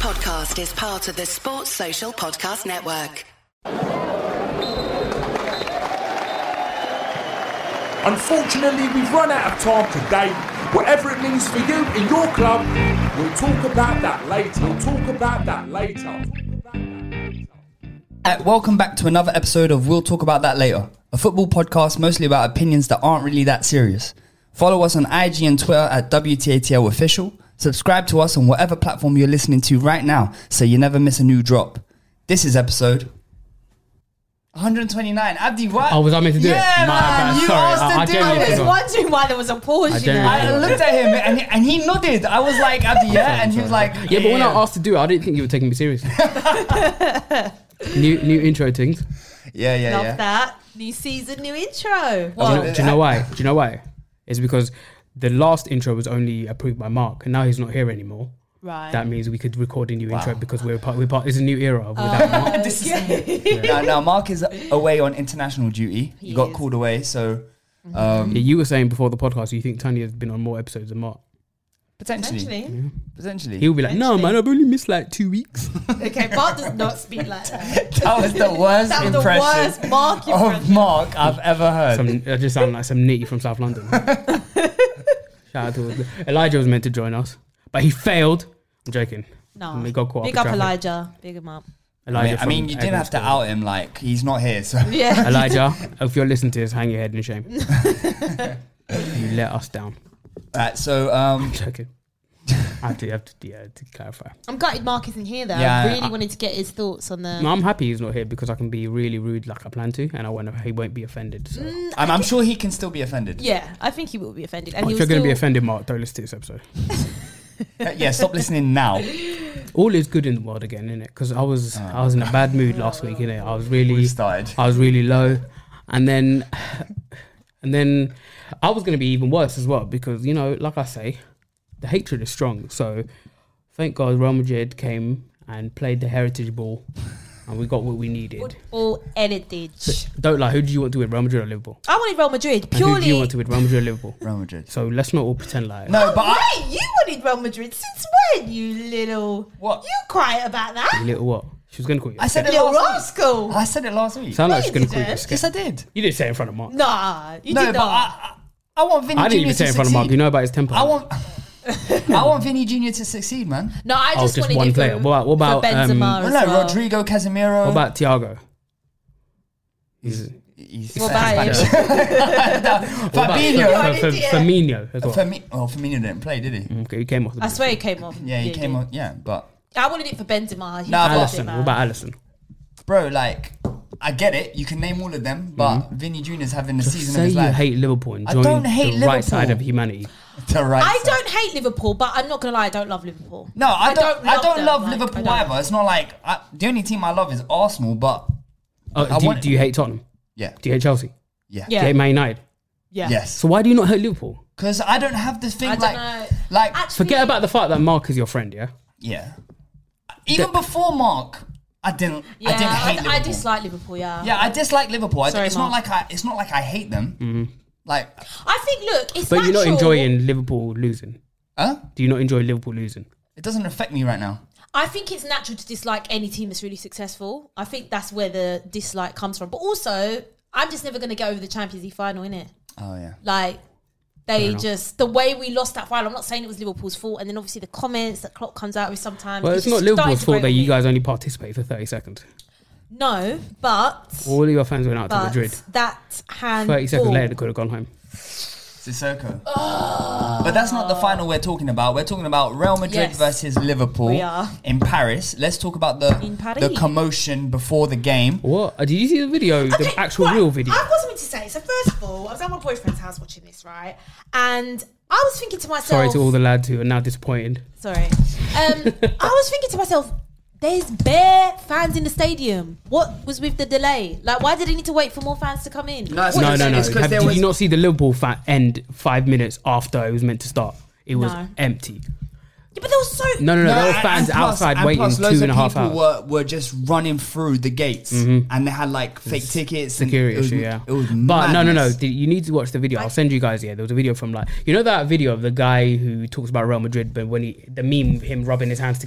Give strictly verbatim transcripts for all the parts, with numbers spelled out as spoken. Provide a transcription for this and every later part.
podcast is part of the Sports Social Podcast Network. Unfortunately, we've run out of time today. Whatever it means for you in your club, we'll talk about that later. We'll talk about that later. Uh, welcome back to another episode of We'll Talk About That Later, a football podcast mostly about opinions that aren't really that serious. Follow us on I G and Twitter at W T A T L Official. Subscribe to us on whatever platform you're listening to right now so you never miss a new drop. This is episode one twenty-nine. Abdi, what? Oh, was I meant to do yeah, it? Man, bad. you Sorry, asked I, I to do genuinely it. I was forgot. wondering why there was a pause, I you know. genuinely I looked at him and he, and he nodded. I was like, Abdi, yeah? And he was like, Yeah, but when I asked to do it, I didn't think you were taking me seriously. new new intro things. Yeah, yeah, Love yeah. that. New season, new intro. Do you, What? know, do you know why? Do you know why? It's because the last intro was only approved by Mark, and now he's not here anymore. Right. That means we could record a new intro because we're part. We're part. It's a new era without Mark. This is, now, now, Mark is away on international duty. He, He got is. called away, so um, Yeah, you were saying before the podcast you think Tony has been on more episodes than Mark. potentially, Essentially. potentially. He'll be like, no, man, I've only missed like two weeks. Okay, Mark does not speak like that. That was the worst That was the impression worst Mark of impression. Mark I've ever heard. Some, I just sound like some nitty from South London. Shout out to Elijah was meant to join us, but he failed. I'm joking. No. We got caught Big up up in traffic. Elijah. Big him up. I Elijah mean, I from mean, you didn't have to Everton School. out him like he's not here, so Yeah. Elijah, if you're listening to this, hang your head in shame. You let us down. Right, so um, Joking. I have to, have to, yeah, to clarify. I'm gutted Mark isn't here though. Yeah, I really I- wanted to get his thoughts on the... No, I'm happy he's not here because I can be really rude like I plan to, and I won't. He won't be offended. So. I'm, I'm sure he can still be offended. Yeah, I think he will be offended. And Oh, he if will you're going to be still- offended, Mark, don't listen to this episode. Yeah, stop listening now. All is good in the world again, innit? Because I was I was in a bad mood last week, innit? I was really We started. I was really low, and then and then I was going to be even worse as well because you know, like I say, the hatred is strong. So thank God Real Madrid came and played the heritage ball, and we got what we needed. All heritage. Don't lie. Who do you want to win, Real Madrid or Liverpool? I wanted Real Madrid And who do you purely. want to win, Real Madrid or Liverpool? Real Madrid. So let's not all pretend like No, but I, Wait, you wanted Real Madrid since when, you little... What? You quiet about that? you little what? She was going to call you. a I said it Little last week. rascal. I said it last week. Sound like No, she's going you to call you. a didn't. skit. Yes, I did. You didn't say it in front of Mark. Nah, you No, did but not. I, I, I want Vinny I didn't Junior even say it in to front of Mark. succeed. You know about his temper. I want, I want Vinny Junior to succeed, man. No, I Oh, just, just wanted one it player. For, What about- what about, for Benzema um, as Well, no, well. Rodrigo, Casemiro. What about Thiago? He's, He's What about him? what about Fabinho. F- F- F- Firmino as well? Firmi- oh, Firmino didn't play, did he? Okay, he came off the I bench. swear he came off. Yeah, he did, came did. on. Yeah, but I wanted it for Benzema. He Nah, did but- it, Allison. man. What about Allison? bro, like, I get it. You can name all of them, but Vinny Junior's having the season Say of his you life. hate Liverpool and I join don't hate the right Liverpool. side of humanity. The right I side. don't hate Liverpool, but I'm not gonna lie, I don't love Liverpool. No, I, don't. I don't them, love like, Liverpool I don't. either. It's not like I, the only team I love is Arsenal, but Oh, I do, you, want- do you hate Tottenham? yeah, Do you hate Chelsea? yeah, Do Yeah. you hate Man United? Yeah. yes. So why do you not hate Liverpool? Because I don't have this thing I don't like, know. like, Actually, Forget about the fact that Mark is your friend, yeah? yeah. Even before Mark, I didn't. Yeah, I didn't hate I, Liverpool. I dislike Liverpool. Yeah. Yeah, I dislike Liverpool. I, Sorry, it's not Mark. like I. It's not like I hate them. Like, I think. Look, it's But natural. you're not enjoying Liverpool losing. huh? Do you not enjoy Liverpool losing? It doesn't affect me right now. I think it's natural to dislike any team that's really successful. I think that's where the dislike comes from. But also, I'm just never going to get over the Champions League final, innit? Oh yeah. Like, they just, the way we lost that final, I'm not saying it was Liverpool's fault. And then obviously the comments that Klopp comes out with sometimes. Well, it's just not starting Liverpool's to fault grate that on you me. guys only participate for thirty seconds. No, but. All of your fans went out to But Madrid. that hand. thirty seconds later, they could have gone home. Sissoko. But that's not the final we're talking about. We're talking about Real Madrid Yes. versus Liverpool We are. in Paris. Let's talk about the In Paris. the commotion before the game. What? Uh, Did you see the video? The Okay, actual right. real video? I was meant to say. So first of all, I was at my boyfriend's house watching this, right? And I was thinking to myself. Sorry to all the lads who are now disappointed. Sorry. Um, I was thinking to myself, there's bare fans in the stadium. What was with the delay? Like, why did they need to wait for more fans to come in? No, it's No, What no, I'm no. saying is 'cause Have, there did was- you not see the Liverpool fan end five minutes after it was meant to start? It was No. empty. Yeah, but there was so. No, no, no. there were and- fans and plus- outside and waiting plus two loads and a of half people hours. Were, were just running through the gates, and they had like fake tickets. and Security it was, issue, yeah. It was But no, no, no. madness. The- You need to watch the video. I'll send you guys. Yeah, there was a video from like you know that video of the guy who talks about Real Madrid, but when he the meme of him rubbing his hands together.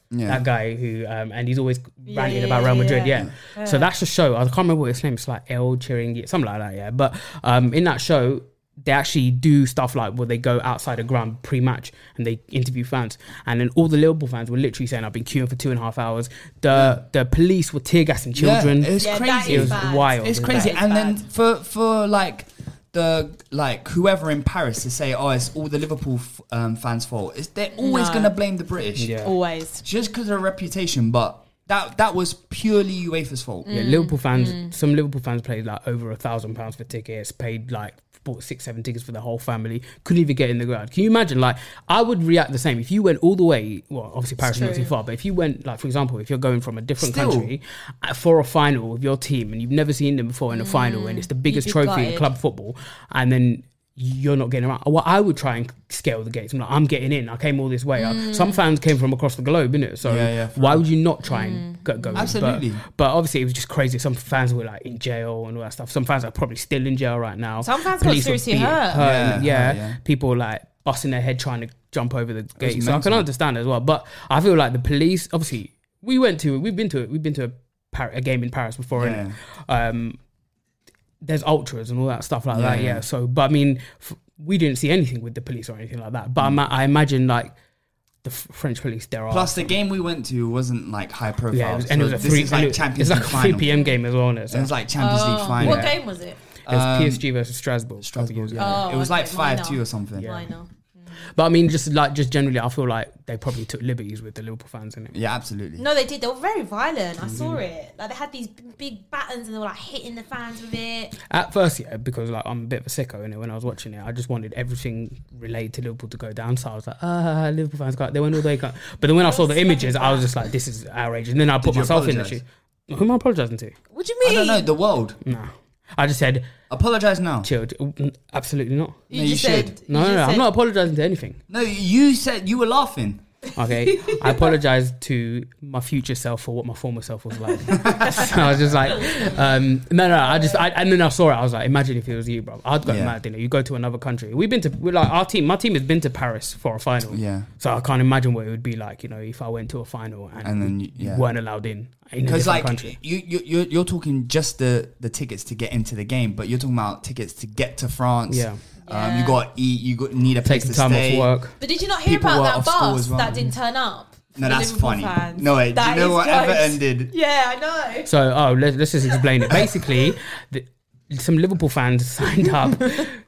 Yeah. That guy who, um, and he's always Yeah, ranting yeah, about Real Madrid. yeah. Yeah. Yeah. So that's the show. I can't remember what his name is. It's like El Chiringuito, something like that. Yeah. But um, in that show, they actually do stuff like where they go outside the ground pre-match and they interview fans, and then all the Liverpool fans were literally saying, "I've been queuing for two and a half hours." The the police were tear gassing children. Yeah, it's Yeah, that crazy. It is was bad. wild. It's That crazy. is And then bad. for for like the like whoever in Paris to say, oh, it's all the Liverpool f- um, fans' fault. It's, they're always No. gonna blame the British, Yeah. Always. just because of their reputation. But that that was purely UEFA's fault. Yeah, Liverpool fans. Some Liverpool fans paid like over a thousand pounds for tickets. Paid like bought six, seven tickets for the whole family. Couldn't even get in the ground. Can you imagine? Like, I would react the same if you went all the way. Well, obviously Paris is not true. too far, but if you went, like for example, if you're going from a different Still. country uh, for a final with your team and you've never seen them before in a final, and it's the biggest be trophy in gutted. club football, and then you're not getting around. Well, I would try and scale the gates. I'm like, I'm getting in. I came all this way. Uh, Some fans came from across the globe, innit? So Yeah, yeah, for why would you not try and go? go in? But- Absolutely. But, obviously, it was just crazy. Some fans were like in jail and all that stuff. Some fans are probably still in jail right now. Some fans got Police were seriously beating- hurt. hurt, Yeah, Yeah, hurt, yeah. people like busting their head trying to jump over the gates. So I can mental. understand as well. But I feel like the police, obviously, we went to, we've been to it. We've been to a, Par- a game in Paris before, Yeah. innit? Um, there's ultras and all that stuff like Yeah, that. Yeah. yeah. So, but I mean, f- we didn't see anything with the police or anything like that. But I ma- I imagine like the F- French police, there are. Plus, the game we went to wasn't like high profile. yeah, it was, and so it was a this three, is and like it- Champions it's League like a final. three p.m. game as well. Isn't it? So It was like Champions League Oh, final. what game was it? it was um, P S G versus Strasbourg. Strasbourg, Yeah. yeah. Oh, it was like okay, five minor. two or something. Yeah. Minor. But I mean, just like just generally, I feel like they probably took liberties with the Liverpool fans in it. Yeah, absolutely. No, they did. They were very violent. I Mm-hmm. saw it. Like they had these b- big battens and they were like hitting the fans with it. At first, yeah, because like I'm a bit of a sicko in it. When I was watching it, I just wanted everything related to Liverpool to go down. So I was like, ah, Liverpool fans got. They went all the way. But then when I saw the images, I was just like, this is outrageous. And then I put you myself in the apologise? shoe. Who am I apologising to? What do you I mean? don't know the world. No, I just said Apologize now. chilled. Absolutely not. You No, you just should. said. No, you no, no. just I'm said- not apologising to anything. No, you said you were laughing. Okay, I apologize to my future self for what my former self was like. So I was just like, um, no, no, I just, I, and then I saw it. I was like, imagine if it was you, bro. I'd go Yeah. mad. You know, you go to another country. We've been to, we're like, our team, my team has been to Paris for a final. Yeah. So I can't imagine what it would be like, you know, if I went to a final and, And then we you- yeah. weren't allowed in in a Because different like country. you, you you're, you're talking just the the tickets to get into the game, but you're talking about tickets to get to France. Yeah. Um, you got to eat. You got need a place Take the to time stay. off work. But did you not hear People were about off that school bus as well. that didn't turn up? No, for that's Liverpool funny. fans? No, wait, do That you know is what jokes. Everton did? Yeah, I know. So, oh, let's, let's just explain it. Basically, the, some Liverpool fans signed up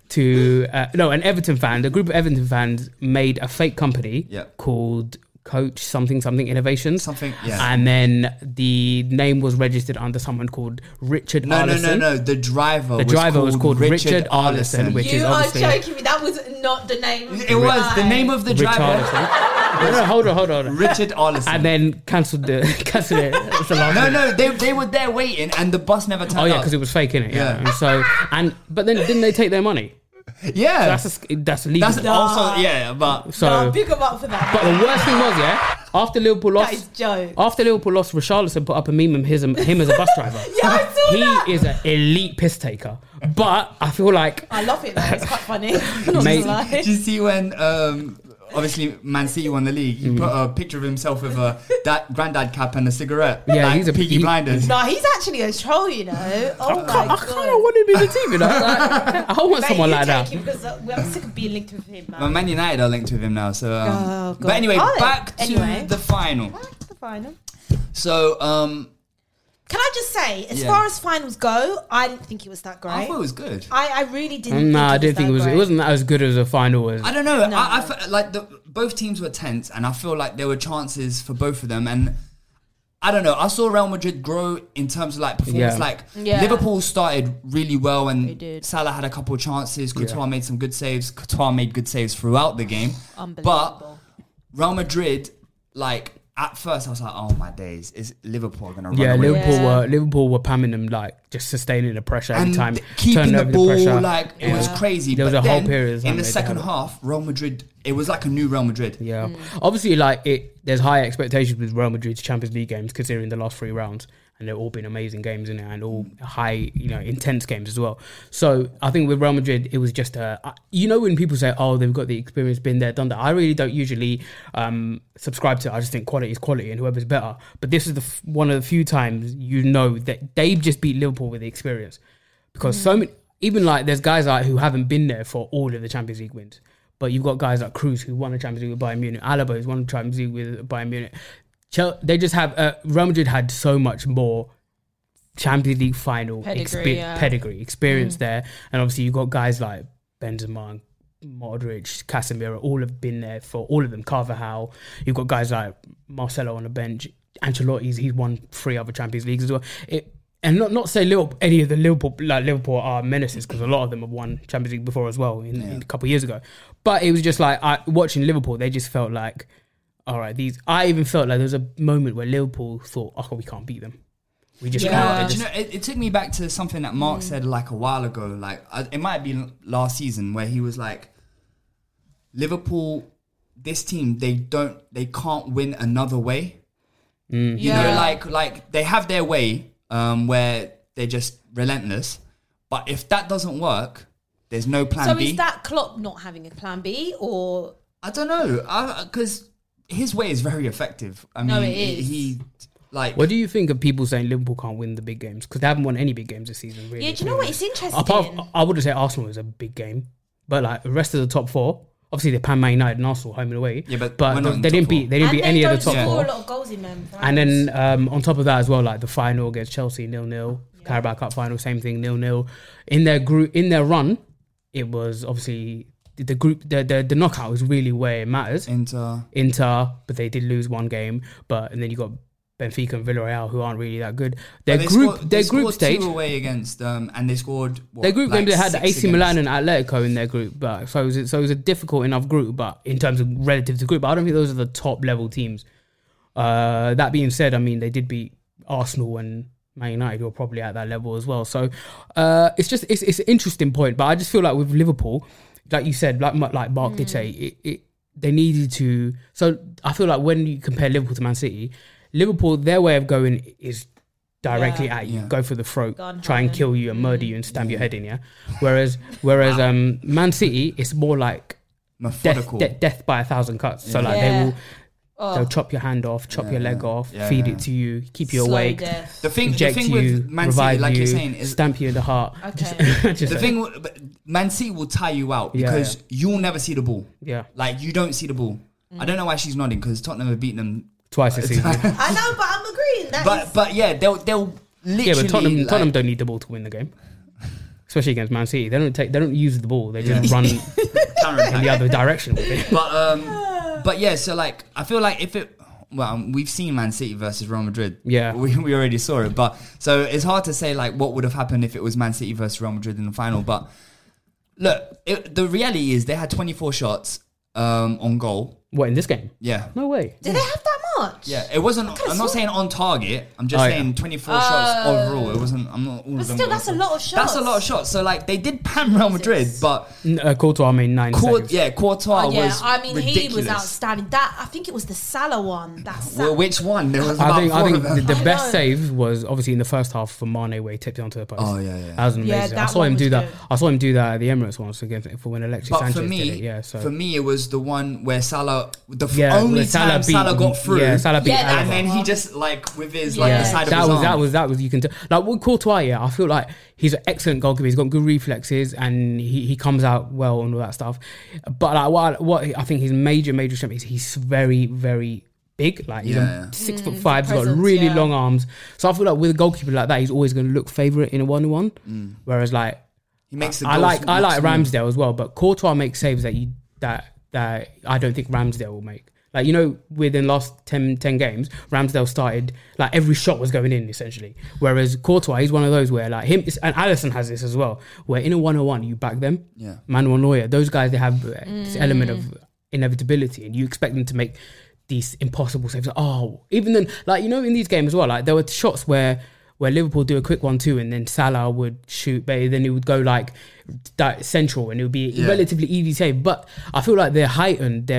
to, uh, no, an Everton fan, a group of Everton fans made a fake company Yeah. called Coach something something Innovations. Something, yeah. And then the name was registered under someone called Richard No, no, Arlison. no, no. The driver. The driver was called Richard Arlison, which is You are obviously joking me. That was not the name. Of It was the name of the Richard driver. Arlison. No, no, hold on, hold on. Hold on. Richard Arlison. And then cancelled the cancelled it. It's the last no, name. no, they they were there waiting, and the bus never turned Oh yeah, up. because it was fake, innit? Yeah. Yeah. And so and but then didn't they take their money? yeah, That's a, that's illegal. that's also yeah, but so. No, big 'em up for that. But the worst thing was, yeah, after Liverpool That is lost, joke. after Liverpool lost, Richarlison put up a meme of his, him as a bus driver. Yeah, I saw he that. is an elite piss taker. But I feel like I love it though. It's quite funny. Not Mate. gonna lie. did you see when um obviously Man City won the league? He put a picture of himself with a that granddad cap and a cigarette. Yeah, like he's a- Peaky he- Blinders. No, he's actually a troll, you know. Oh my I god. kind of want him in the team, you know. Like, I want Mate, someone you like that. take him because uh, I'm sick of being linked with him, man. Well, Man United are linked with him now. So, um, Oh, God. but anyway, Are they? back to Anyway. the final. Back to the final. So, um, Can I just say, as Yeah. far as finals go, I didn't think it was that great. I thought it was good. I, I really didn't. Nah, think I didn't think it was. that It wasn't as good as a final as. I don't know. No. I, I fe- like the both teams were tense, and I feel like there were chances for both of them. And I don't know. I saw Real Madrid grow in terms of like performance. Yeah. Like Yeah. Liverpool started really well, They and did. Salah had a couple of chances. Courtois Yeah. made some good saves. Courtois made good saves throughout the game. But Unbelievable. Real Madrid, like at first, I was like, "Oh my days, is Liverpool gonna run Yeah, away?" Liverpool Yeah. were Liverpool were pamming them like just sustaining the pressure every and time, keeping turning the over ball pressure. like it was Yeah. crazy. There was but a whole then, period of time in the they second had it. half, Real Madrid, it was like a new Real Madrid. Yeah, obviously, like it. There's high expectations with Real Madrid's Champions League games, considering the last three rounds, and they've all been amazing games in it, and all high, you know, intense games as well. So I think with Real Madrid, it was just a, you know, when people say, oh, they've got the experience, been there, done that. I really don't usually um, subscribe to it. I just think quality is quality, and whoever's better. But this is the f- one of the few times you know that they've just beat Liverpool with the experience, because mm. so many, even like there's guys like who haven't been there for all of the Champions League wins. But you've got guys like Cruz who won the Champions League with Bayern Munich, Alaba who's won the Champions League with Bayern Munich. They just have uh, Real Madrid had so much more Champions League final pedigree, expe- yeah. pedigree experience mm. there, and obviously you've got guys like Benzema, Modric, Casemiro, all have been there for all of them. Carvajal, you've got guys like Marcelo on the bench. Ancelotti's he's won three other Champions Leagues as well. It, and not not say Liverpool, any of the Liverpool like Liverpool are menaces, because a lot of them have won Champions League before as well in, yeah. in a couple of years ago. But it was just like I, watching Liverpool, they just felt like, all right, these. I even felt like there was a moment where Liverpool thought, "Oh, we can't beat them. We just Yeah. can't." Do Just, you know, it, it took me back to something that Mark mm. said like a while ago. Like I, it might be last season, where he was like, "Liverpool, this team, they don't, they can't win another way." Mm. You Yeah. know, like like they have their way, um, where they're just relentless. But if that doesn't work, there's no plan So B. is that Klopp not having a plan B, or I don't know, because his way is very effective. I mean, No, it he, is. he like. what do you think of people saying Liverpool can't win the big games? Because they haven't won any big games this season, really. yeah? Do you know what? It's interesting. Apart, I wouldn't say Arsenal is a big game, but like the rest of the top four, obviously they pan Man United and Arsenal home and away. Yeah, but but we're not in they top didn't four. beat they didn't and beat they any of don't the top score four. a lot of goals in them. And then um, on top of that as well, like the final against Chelsea, nil nil, Carabao Cup final, same thing, nil nil. In their group, in their run, it was obviously the group, the the, the knockout was really where it matters. Inter. Inter, but they did lose one game. But and then you got Benfica and Villarreal, who aren't really that good. Their But they group, scored, their they group scored stage. two away against, um, and they scored. What, Their group like game, they had six A C Milan against- and Atletico in their group, but so it was, so it was a difficult enough group. But in terms of relative to group, I don't think those are the top level teams. Uh, that being said, I mean they did beat Arsenal and Man United, who are probably at that level as well. So uh, it's just it's it's an interesting point. But I just feel like with Liverpool, like you said, like like Mark mm. did say, it, it they needed to. So I feel like when you compare Liverpool to Man City, Liverpool, their way of going is directly Yeah. at you, Yeah. go for the throat, Gun try and home. kill you and murder you and stamp your head in. Yeah. Whereas whereas um, Man City, it's more like death, methodical. de- death by a thousand cuts. So like Yeah. they will. Oh. They'll chop your hand off, chop Yeah, your leg yeah. off, Yeah, feed yeah. it to you, keep you Slow awake, death. The thing, the inject thing you, with Man City, revive like you, you're saying, is stamp you in the heart. Okay. Just the like- thing. w- but Man City will tie you out Yeah, because yeah. you'll never see the ball. Yeah, Like you don't see the ball. I don't know why she's nodding, because Tottenham have beaten them. twice this season. I know, but I'm agreeing. That But is- but yeah, they'll they'll literally. Yeah, but Tottenham, like, Tottenham don't need the ball to win the game, especially against Man City. They don't take, they don't use the ball. They just Yeah. run in counterattack. the other direction with it. But um, but yeah. So like, I feel like if it. Well, we've seen Man City versus Real Madrid. Yeah. we, we already saw it. But so it's hard to say like what would have happened if it was Man City versus Real Madrid in the final. But look, it, the reality is they had twenty-four shots um, on goal. What in this game? Yeah, No way. did they have that much? yeah. It wasn't. could've I'm not sworn- saying on target. I'm just Oh, yeah. saying twenty-four shots overall. It wasn't. I'm not. All But of them still, were- that's a lot of shots. That's a lot of shots. So like they did pan Real Madrid, Jesus. but N- Uh, Courtois made nine Court, saves. yeah, Courtois Oh, yeah, was I mean, ridiculous. he was outstanding. That I think it was the Salah one. That Sa- Well, which one? There was about I think I four think of them. the, the I best know. save was obviously in the first half for Mane, where he tipped it onto the post. Oh, yeah, yeah. That was amazing. Yeah, I that saw one him was do that. good. I saw him do that at the Emirates once against for when Alexis But Sanchez for me, did it. Yeah, so for me, it was the one where Salah, the f- yeah, only where Salah time beat- Salah got through, Yeah, Salah beat Yeah, that and Alaba. then he just like with his like Yeah. the side of that his was arm. that was that was you can tell. Like with Courtois, yeah, I feel like he's an excellent goalkeeper. He's got good reflexes and he, he comes out well and all that stuff. But like what what I think his major major strength is he's very very big. Like he's Yeah, a yeah. six foot five. He's got presence, really yeah. long arms. So I feel like with a goalkeeper like that, he's always going to look favourite in a one on one. Whereas like He makes the I goals like I look like small. Ramsdale as well, but Courtois makes saves that you that that I don't think Ramsdale will make. Like, you know, within the last ten, ten games, Ramsdale started, like, every shot was going in, essentially. Whereas Courtois, he's one of those where, like, him, and Alisson has this as well, where in a one-on-one, you back them. Yeah. Manuel Neuer, those guys, they have uh, this element of inevitability, and you expect them to make these impossible saves. Like, oh, even then, like, you know, in these games as well, like, there were shots where where Liverpool do a quick one two and then Salah would shoot, but then it would go like that central and it would be Yeah. relatively easy save. But I feel like they're heightened. They're like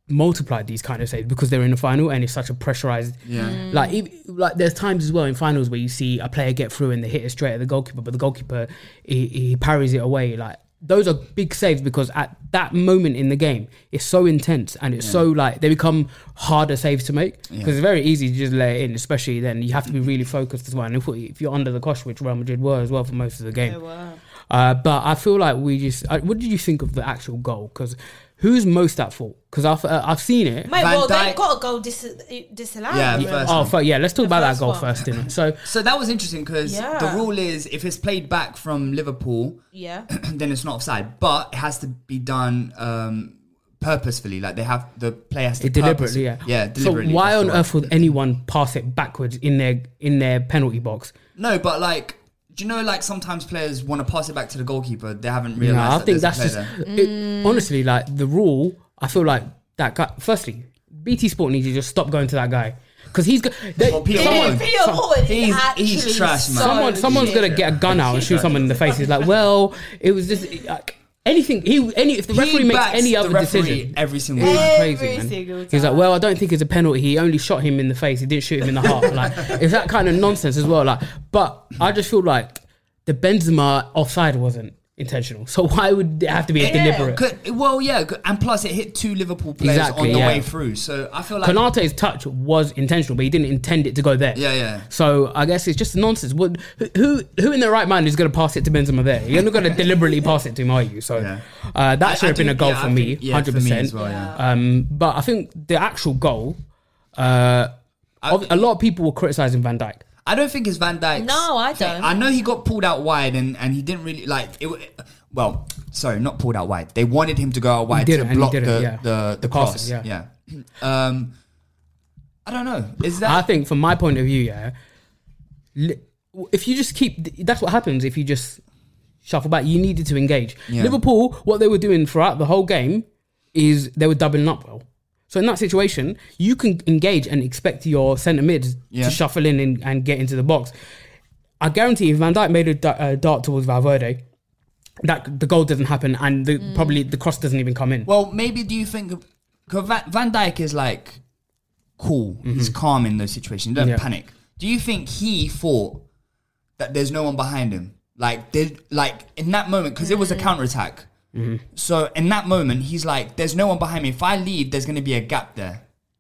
multiplied these kind of saves because they're in the final and it's such a pressurized. Yeah. Mm. Like, if, like there's times as well in finals where you see a player get through and they hit it straight at the goalkeeper, but the goalkeeper he, he parries it away. Like those are big saves because at that moment in the game, it's so intense and it's Yeah. so like they become harder saves to make because Yeah. it's very easy to just let it in. Especially then you have to be really focused as well. And if, if you're under the cosh, which Real Madrid were as well for most of the game. They were. Uh, but I feel like we just. Uh, what did you think of the actual goal? Because who's most at fault? Because I've uh, I've seen it. Mate, Van well, Dijk- they got a goal dis- disallowed. Yeah, remember? first Oh, one. fuck, yeah. Let's talk The about that first goal one. first, innit? So So that was interesting because Yeah. the rule is if it's played back from Liverpool, Yeah. then it's not offside. But it has to be done um, purposefully. Like they have the player has to deliberately, yeah. purpose- yeah, deliberately. So why that's on the word. earth would anyone pass it backwards in their in their penalty box? No, but like, do you know, like sometimes players want to pass it back to the goalkeeper. They haven't No, realized. I that think there's that's a just player there. it, honestly like the rule. I feel like that guy. Firstly, B T Sport needs to just stop going to that guy because he's got. They, Well, Peter someone- Horton. Peter Horton is He's- actually he's trash, man. so Someone, someone's shit. gonna get a gun out and shoot someone in the face. He's like, well, it was just like anything. He any if the He referee makes backs any the other referee decision, every single it's time. Every crazy, man. single He's like, time. well, I don't think it's a penalty. He only shot him in the face. He didn't shoot him in the heart. Like, it's that kind of nonsense as well. Like, but I just feel like the Benzema offside wasn't intentional. So why would it have to be a Yeah, deliberate? could- well, yeah, could- and plus it hit two Liverpool players Exactly, on the yeah. way through. So I feel like Konate's touch was intentional, but he didn't intend it to go there. Yeah, yeah. So I guess it's just nonsense. What, who, who in their right mind is going to pass it to Benzema there? You're not going to deliberately pass it to him, are you? So Yeah. uh, that I- should I have been do- a goal yeah, for I me, think- yeah, hundred for me percent. as well, yeah. Um, but I think the actual goal, uh, of- a lot of people were criticizing Van Dijk. I don't think it's Van Dijk. No, I don't. I know he got pulled out wide and, and he didn't really like it. w- Well, sorry, not pulled out wide. They wanted him to go out wide didn't, to and he block didn't, the, yeah. the the The cross. passing, yeah. Um, I don't know. Is that I think, from my point of view, yeah, li- if you just keep, that's what happens if you just shuffle back. You needed to engage. Yeah. Liverpool, what they were doing throughout the whole game is they were doubling up well. So in that situation, you can engage and expect your centre mids Yeah. to shuffle in and, and get into the box. I guarantee if Van Dijk made a da- uh, dart towards Valverde, that the goal doesn't happen and the, probably the cross doesn't even come in. Well, maybe do you think because Van, Van Dijk is like cool, he's calm in those situations, he doesn't Mm-hmm. Yeah. panic. Do you think he thought that there's no one behind him? Like, there, like in that moment, because it was a counter attack. Mm-hmm. So in that moment, he's like, "There's no one behind me. If I leave, there's going to be a gap there."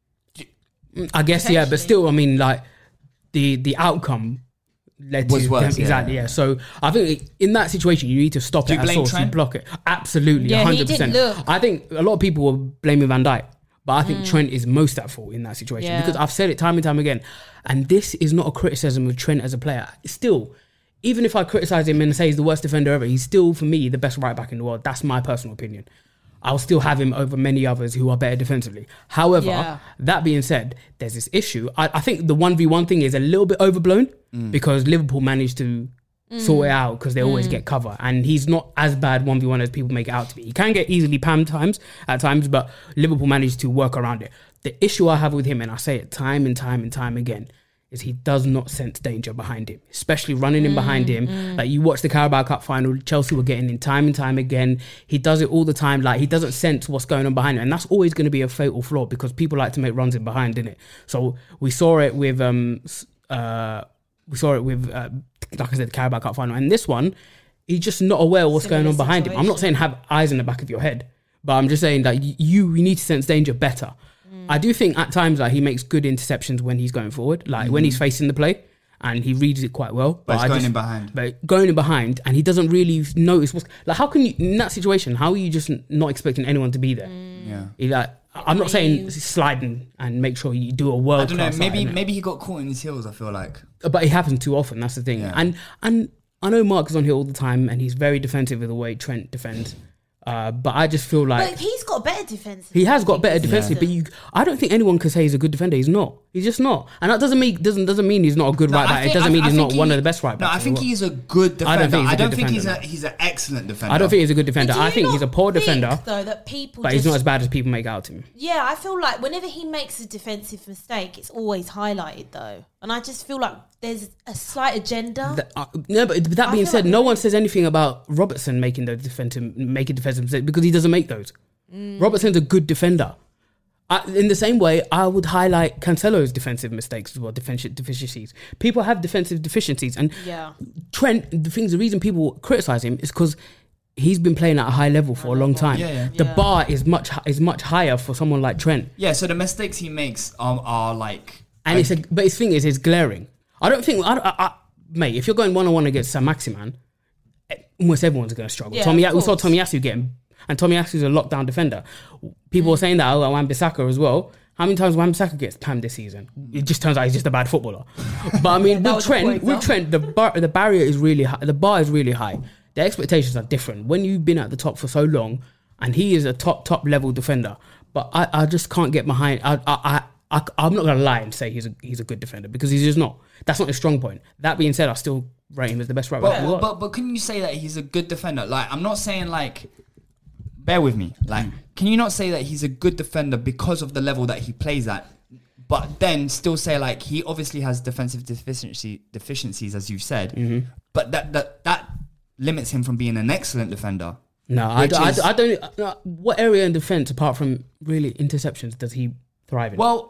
I guess, yeah, but still, I mean, like the the outcome led Was to worse, them, yeah. exactly. Yeah. So I think in that situation, you need to stop Do it you at blame source. You Trent? block it. Absolutely, Yeah, he hundred percent. didn't look. I think a lot of people were blaming Van Dijk, but I think Trent is most at fault in that situation Yeah. because I've said it time and time again, and this is not a criticism of Trent as a player. Still, even if I criticize him and say he's the worst defender ever, he's still for me the best right back in the world. That's my personal opinion. I'll still have him over many others who are better defensively. However, Yeah. that being said, there's this issue. I, I think the one v one thing is a little bit overblown because Liverpool managed to sort it out because they always get cover. And he's not as bad one v one as people make it out to be. He can get easily pammed times at times, but Liverpool managed to work around it. The issue I have with him, and I say it time and time and time again, is he does not sense danger behind him, especially running in behind him. Like you watch the Carabao Cup final, Chelsea were getting in time and time again. He does it all the time. Like he doesn't sense what's going on behind him. And that's always going to be a fatal flaw because people like to make runs in behind, innit? So we saw it with, um, s- uh, we saw it with, uh, like I said, the Carabao Cup final. And this one, he's just not aware of what's Similar going on behind him. I'm not saying situation. have eyes in the back of your head, but I'm just saying that y- you, you need to sense danger better. I do think at times like he makes good interceptions when he's going forward, like when he's facing the play, and he reads it quite well. But it's I going in behind. But going in behind, and he doesn't really notice what's like. How can you in that situation? How are you just not expecting anyone to be there? Yeah. He, like, I'm not saying sliding and make sure you do a world. I don't know. class Maybe slide, innit? maybe he got caught in his heels. I feel like. But it happens too often. That's the thing. Yeah. And and I know Mark is on here all the time, and he's very defensive with the way Trent defends. Uh, but I just feel like But he's got better defense. he has got better defensive, but you, I don't think anyone can say he's a good defender. He's not. He's just not, and that doesn't mean doesn't doesn't mean he's not a good No, right I back. think- It doesn't I- mean I he's think not one he- of the best right No, backs. I in think the world. he's a good defender. I don't think he's a I don't good think he's a defender, he's an excellent defender. I don't think he's a good defender. But do I you think he's a not poor think, defender, though, that people but he's just, not as bad as people make out to him. Yeah, I feel like whenever he makes a defensive mistake, it's always highlighted though, and I just feel like there's a slight agenda. That- uh, no, but that I being feel said, like- no one says anything about Robertson making the defensive making defensive mistakes because he doesn't make those. Mm. Robertson's a good defender. I, in the same way, I would highlight Cancelo's defensive mistakes as well, defensive deficiencies. People have defensive deficiencies, and Yeah. Trent. The things, the reason people criticize him is because he's been playing at a high level for a long time. Yeah, yeah. The Yeah. bar is much is much higher for someone like Trent, Yeah, so the mistakes he makes are, are like, and it's a, but his thing is, it's glaring. I don't think, I, I, I, mate. If you're going one on one against Sam Maximan, almost everyone's going to struggle. Yeah, Tommy, of we saw course. Tommy Yasu getting, and Tommy Yasu's a lockdown defender. People were saying that about Wan-Bissaka as well. How many times Wan-Bissaka gets pammed this season? It just turns out he's just a bad footballer. But I mean, That with was a poor Trent, with example. Trent, the bar, the barrier is really high. The bar is really high. The expectations are different. When you've been at the top for so long, and he is a top top level defender, but I, I just can't get behind. I I. I I, I'm not gonna lie and say he's a he's a good defender because he's just not. That's not his strong point. That being said, I still rate him as the best right back in the but, world. but, but can you say that he's a good defender? Like, I'm not saying like, bear with me. Like, can you not say that he's a good defender because of the level that he plays at? But then still say like he obviously has defensive deficiency deficiencies, as you've said. Mm-hmm. But that that that limits him from being an excellent defender. No, I, Which d- I is- d- I don't. No, what area in defense, apart from really interceptions, does he thrive in? Well,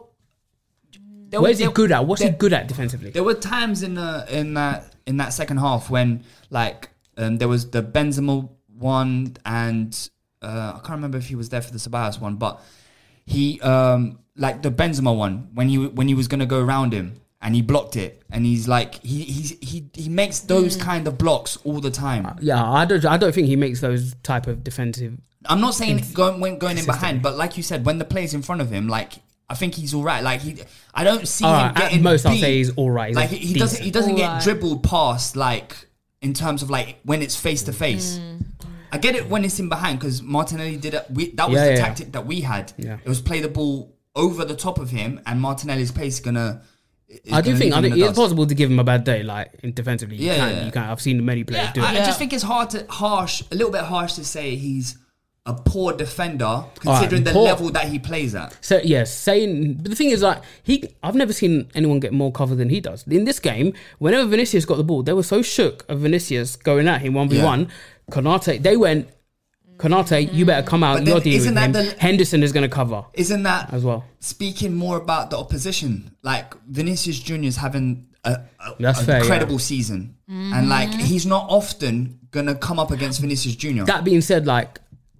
there where's he there- good at? What's he there- good at defensively? There were times in the in that in that second half when like um, there was the Benzema one and uh, I can't remember if he was there for the Ceballos one, but he um, like the Benzema one when he when he was gonna go around him and he blocked it and he's like he he's, he he makes those kind of blocks all the time. Yeah, I don't. I don't think he makes those type of defensive. I'm not saying going when going in consistently. behind, but like you said, when the play's in front of him, like. I think he's all right. Like he, I don't see All him right, at getting most, I'll beat. say he's all right. He's Like he, he doesn't, he decent. doesn't get All right. dribbled past. Like in terms of like when it's face to face. I get it when it's in behind because Martinelli did it. We, that was Yeah, the yeah. tactic that we had. Yeah. It was play the ball over the top of him, and Martinelli's pace is gonna. is I do gonna think leave I him think in the it's dust. possible to give him a bad day, like in defensively. You Yeah, can, yeah, yeah. you can. I've seen many players Yeah, do it. I, I Yeah. just think it's hard to harsh, a little bit harsh to say he's a poor defender considering the poor. level that he plays at. So yes, saying, but the thing is, like he, I've never seen anyone get more cover than he does in this game. Whenever Vinicius got the ball, they were so shook of Vinicius going at him one v one. Konate, they went, Konate, you better come out. But You're then dealing isn't with him. that the- Henderson is going to cover Isn't that as well. speaking more about the opposition? Like Vinicius Junior's having a, a, That's a fair, incredible yeah. season, and like he's not often gonna come up against Vinicius Junior. That being said, like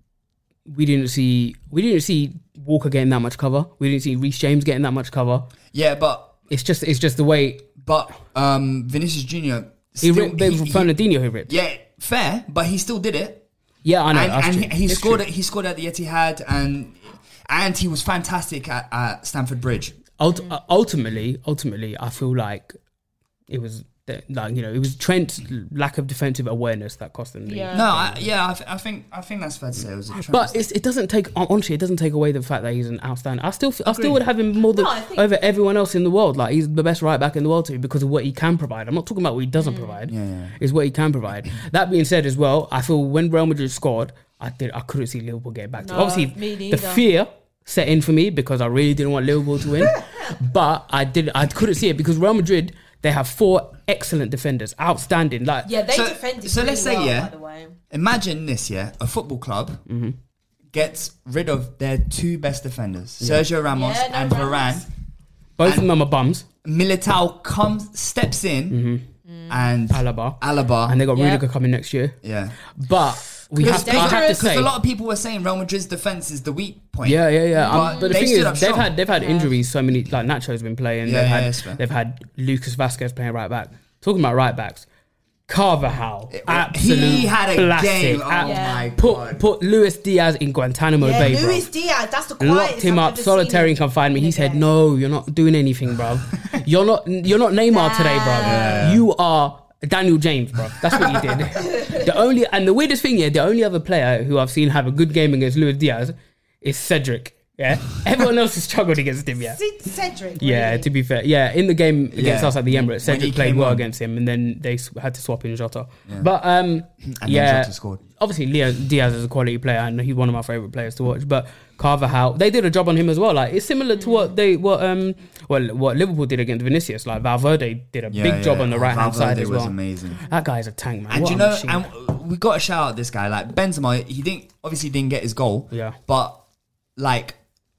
we didn't see, we didn't see Walker getting that much cover. We didn't see Reece James getting that much cover. yeah, but It's just, it's just the way but um, Vinicius Junior he still, ripped. He, he- he- Fernandinho who ripped. yeah, fair, but he still did it. Yeah, I know. and that's and true. he, he It's scored true. it. He scored at the Etihad, and and he was fantastic at, at Stamford Bridge. Ult- uh, ultimately, ultimately, I feel like it was the- like you know it was Trent's lack of defensive awareness that cost them. The, Yeah. No, I, yeah, I, th- I think I think that's fair to say. It was a tremendous- But it's, it doesn't take honestly, it doesn't take away the fact that he's an outstanding. I still, I still would have him more than No, I think- over everyone else in the world. Like he's the best right back in the world to me because of what he can provide. I'm not talking about what he doesn't provide. Yeah, yeah. It's what he can provide. That being said, as well, I feel when Real Madrid scored, I did, I couldn't see Liverpool get back to. No, Obviously, me the neither. fear set in for me because I really didn't want Liverpool to win, but I did, I couldn't see it because Real Madrid. They have four excellent defenders, outstanding. Like Yeah, they So- defended. so really let's say, well, yeah. By the way. Imagine this, yeah, a football club Mm-hmm. gets rid of their two best defenders, Sergio Ramos Yeah, no, and Ramos. Varane. both of them are bums. Militao comes, steps in, and Alaba. Alaba, And they got Yeah. Rudiger coming next year. yeah. But we have, Because to, I have to dangerous. say, a lot of people were saying Real Madrid's defense is the weak point. yeah, yeah, yeah. Um, But but the they thing stood is, up they've strong. had they've had injuries. So many like Nacho's been playing. Yeah, they've yeah, had that's fair. they've had Lucas Vasquez playing right back. Talking about right backs, Carvajal, It- absolute he had a classic. game. Oh Ab- my put god! put Luis Diaz in Guantanamo Yeah, Bay, bro. Luis Diaz. That's the quietest Locked him I've up, ever solitary seen in confinement. He in a said, game. "No, you're not doing anything, bro. You're not. You're not Neymar today, bro. You are Daniel James, bro. That's what you did. The only and the weirdest thing, yeah, the only other player who I've seen have a good game against Luis Diaz is Cedric. Yeah, everyone else has struggled against him. Yeah, C- Cedric. yeah. really? To be fair, yeah, in the game against Yeah. us at the Emirates, When he Cedric played came well on. against him, and then they s- had to swap in Jota. But um, And yeah, then Jota scored. obviously Leo Diaz is a quality player, and he's one of my favorite players to watch. But Carvajal, they did a job on him as well. Like it's similar to what they what um well what Liverpool did against Vinicius. Like Valverde did a Yeah, big job yeah. on the right hand Valverde side as was well. amazing. That guy's a tank, man. And What you a know, machine. and we got to shout out this guy. Like Benzema, he didn't obviously didn't get his goal. Yeah. But like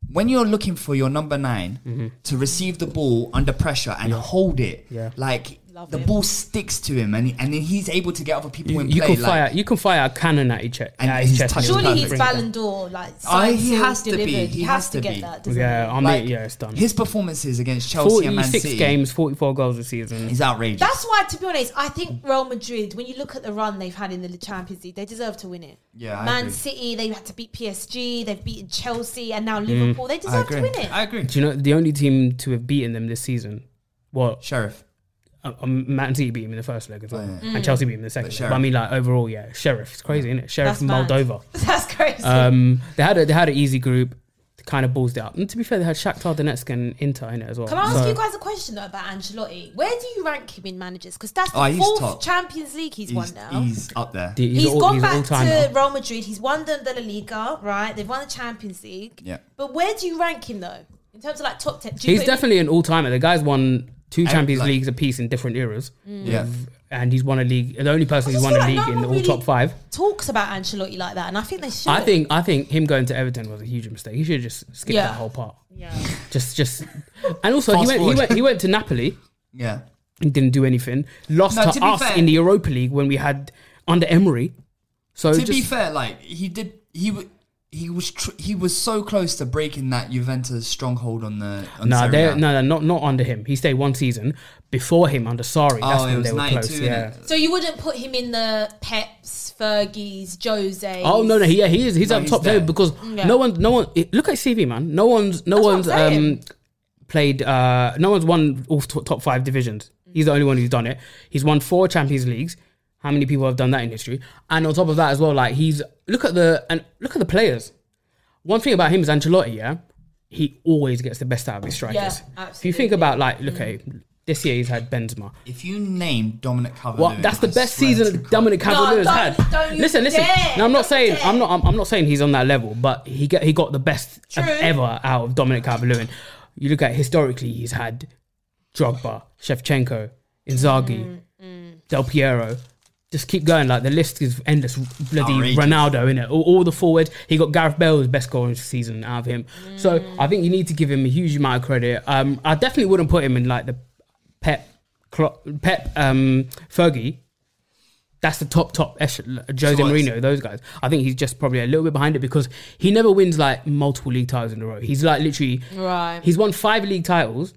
when you're looking for your number nine Mm-hmm. to receive the ball under pressure and hold it, Yeah. like Love the him. ball sticks to him, and and then he's able to get other people You, in you play. can like, fire. You can fire a cannon at his chest. And At his his chest touch and is Surely it'll he's bring Ballon it d'Or, like Oh, signed, he sealed, has to be. delivered. He He has has to to be. get that, down. doesn't Yeah, he? I mean, like, yeah, it's done. His performances against Chelsea and Man forty-six City games, forty-four goals this season. is outrageous. That's why, to be honest, I think Real Madrid, when you look at the run they've had in the Champions League, they deserve to win it. Yeah, I Man agree. City, they had to beat P S G, they've beaten Chelsea, and Mm. now Liverpool. They I deserve to agree. win it. I agree. Do you know the only team to have beaten them this season? Well, Sheriff. uh, um, Man City beat him in the first leg as well, Oh, yeah. and Chelsea beat him in the second. But leg. Sheriff. But I mean, like overall, yeah, Sheriff. It's crazy, isn't it? Sheriff That's from mad. Moldova. That's crazy. Um, they had a they had an easy group, kind of ballsed it up. And to be fair, they had Shakhtar Donetsk and Inter in it as well. Can I ask So- you guys a question though about Ancelotti? Where do you rank him in managers? Because that's the Oh, he's fourth top. Champions League he's, won He's, now. he's up there. The- He's, all- gone he's back all-timer. to Real Madrid. He's won the, the La Liga, right? They've won the Champions League. Yeah. But where do you rank him though? In terms of like top ten? Do you He's put him- definitely an all-timer. The guy's won two And, Champions like- Leagues apiece in different eras. Yeah. And he's won a league. The only person I who's just won feel a like league no in one all really top five. talks about Ancelotti like that, and I think they should. I think I think him going to Everton was a huge mistake. He should have just skipped Yeah. that whole part. Yeah. Just just and also he Fast went, he forward. went he went to Napoli Yeah. and didn't do anything. Lost No, to, to be us fair- in the Europa League when we had under Emery. So To just, be fair, like he did, he w- he was tr- he was so close to breaking that Juventus stronghold on the. On Nah, Serie they A. no, no, not not under him. He stayed one season before him under Sarri. That's Oh, it when was they were ninety-two, close. innit? Yeah. So you wouldn't put him in the Peps, Fergies, Jose. Oh no, no, he, yeah, he is. He's No, up he's top there. there because Yeah. no one, no one. it- Look at C V, man. No one's, no That's what one's I'm saying. um played. Uh, no one's won all t- top five divisions. He's the only one who's done it. He's won four Champions Leagues. How many people have done that in history? And on top of that as well, like he's look at the and look at the players. One thing about him is Ancelotti. Yeah, he always gets the best out of his strikers. Yeah, If you absolutely. think about like, look, okay, this year he's had Benzema. If you name Dominic Calvert, Well, that's the I best swear season to God. Dominic Calvert-Lewin No, has don't- had. don't you Listen, listen. dare. Now, I'm not Don't saying dare. I'm not. I'm, I'm not saying he's on that level, but he get he got the best of True. ever out of Dominic Calvert-Lewin. You look at historically, he's had Drogba, Shevchenko, Inzaghi, Mm, Del Piero. Just keep going. Like the list is endless. Bloody Outrageous. Ronaldo in it. All, all the forwards. He got Gareth Bale's best goal this season out of him. So Mm. I think you need to give him a huge amount of credit. Um, I definitely wouldn't put him in like the Pep, Clo- Pep, um, Fergie. That's the top top echelon. Jose So what's- Mourinho, those guys. I think he's just probably a little bit behind it because he never wins like multiple league titles in a row. He's like literally. Right. He's won five league titles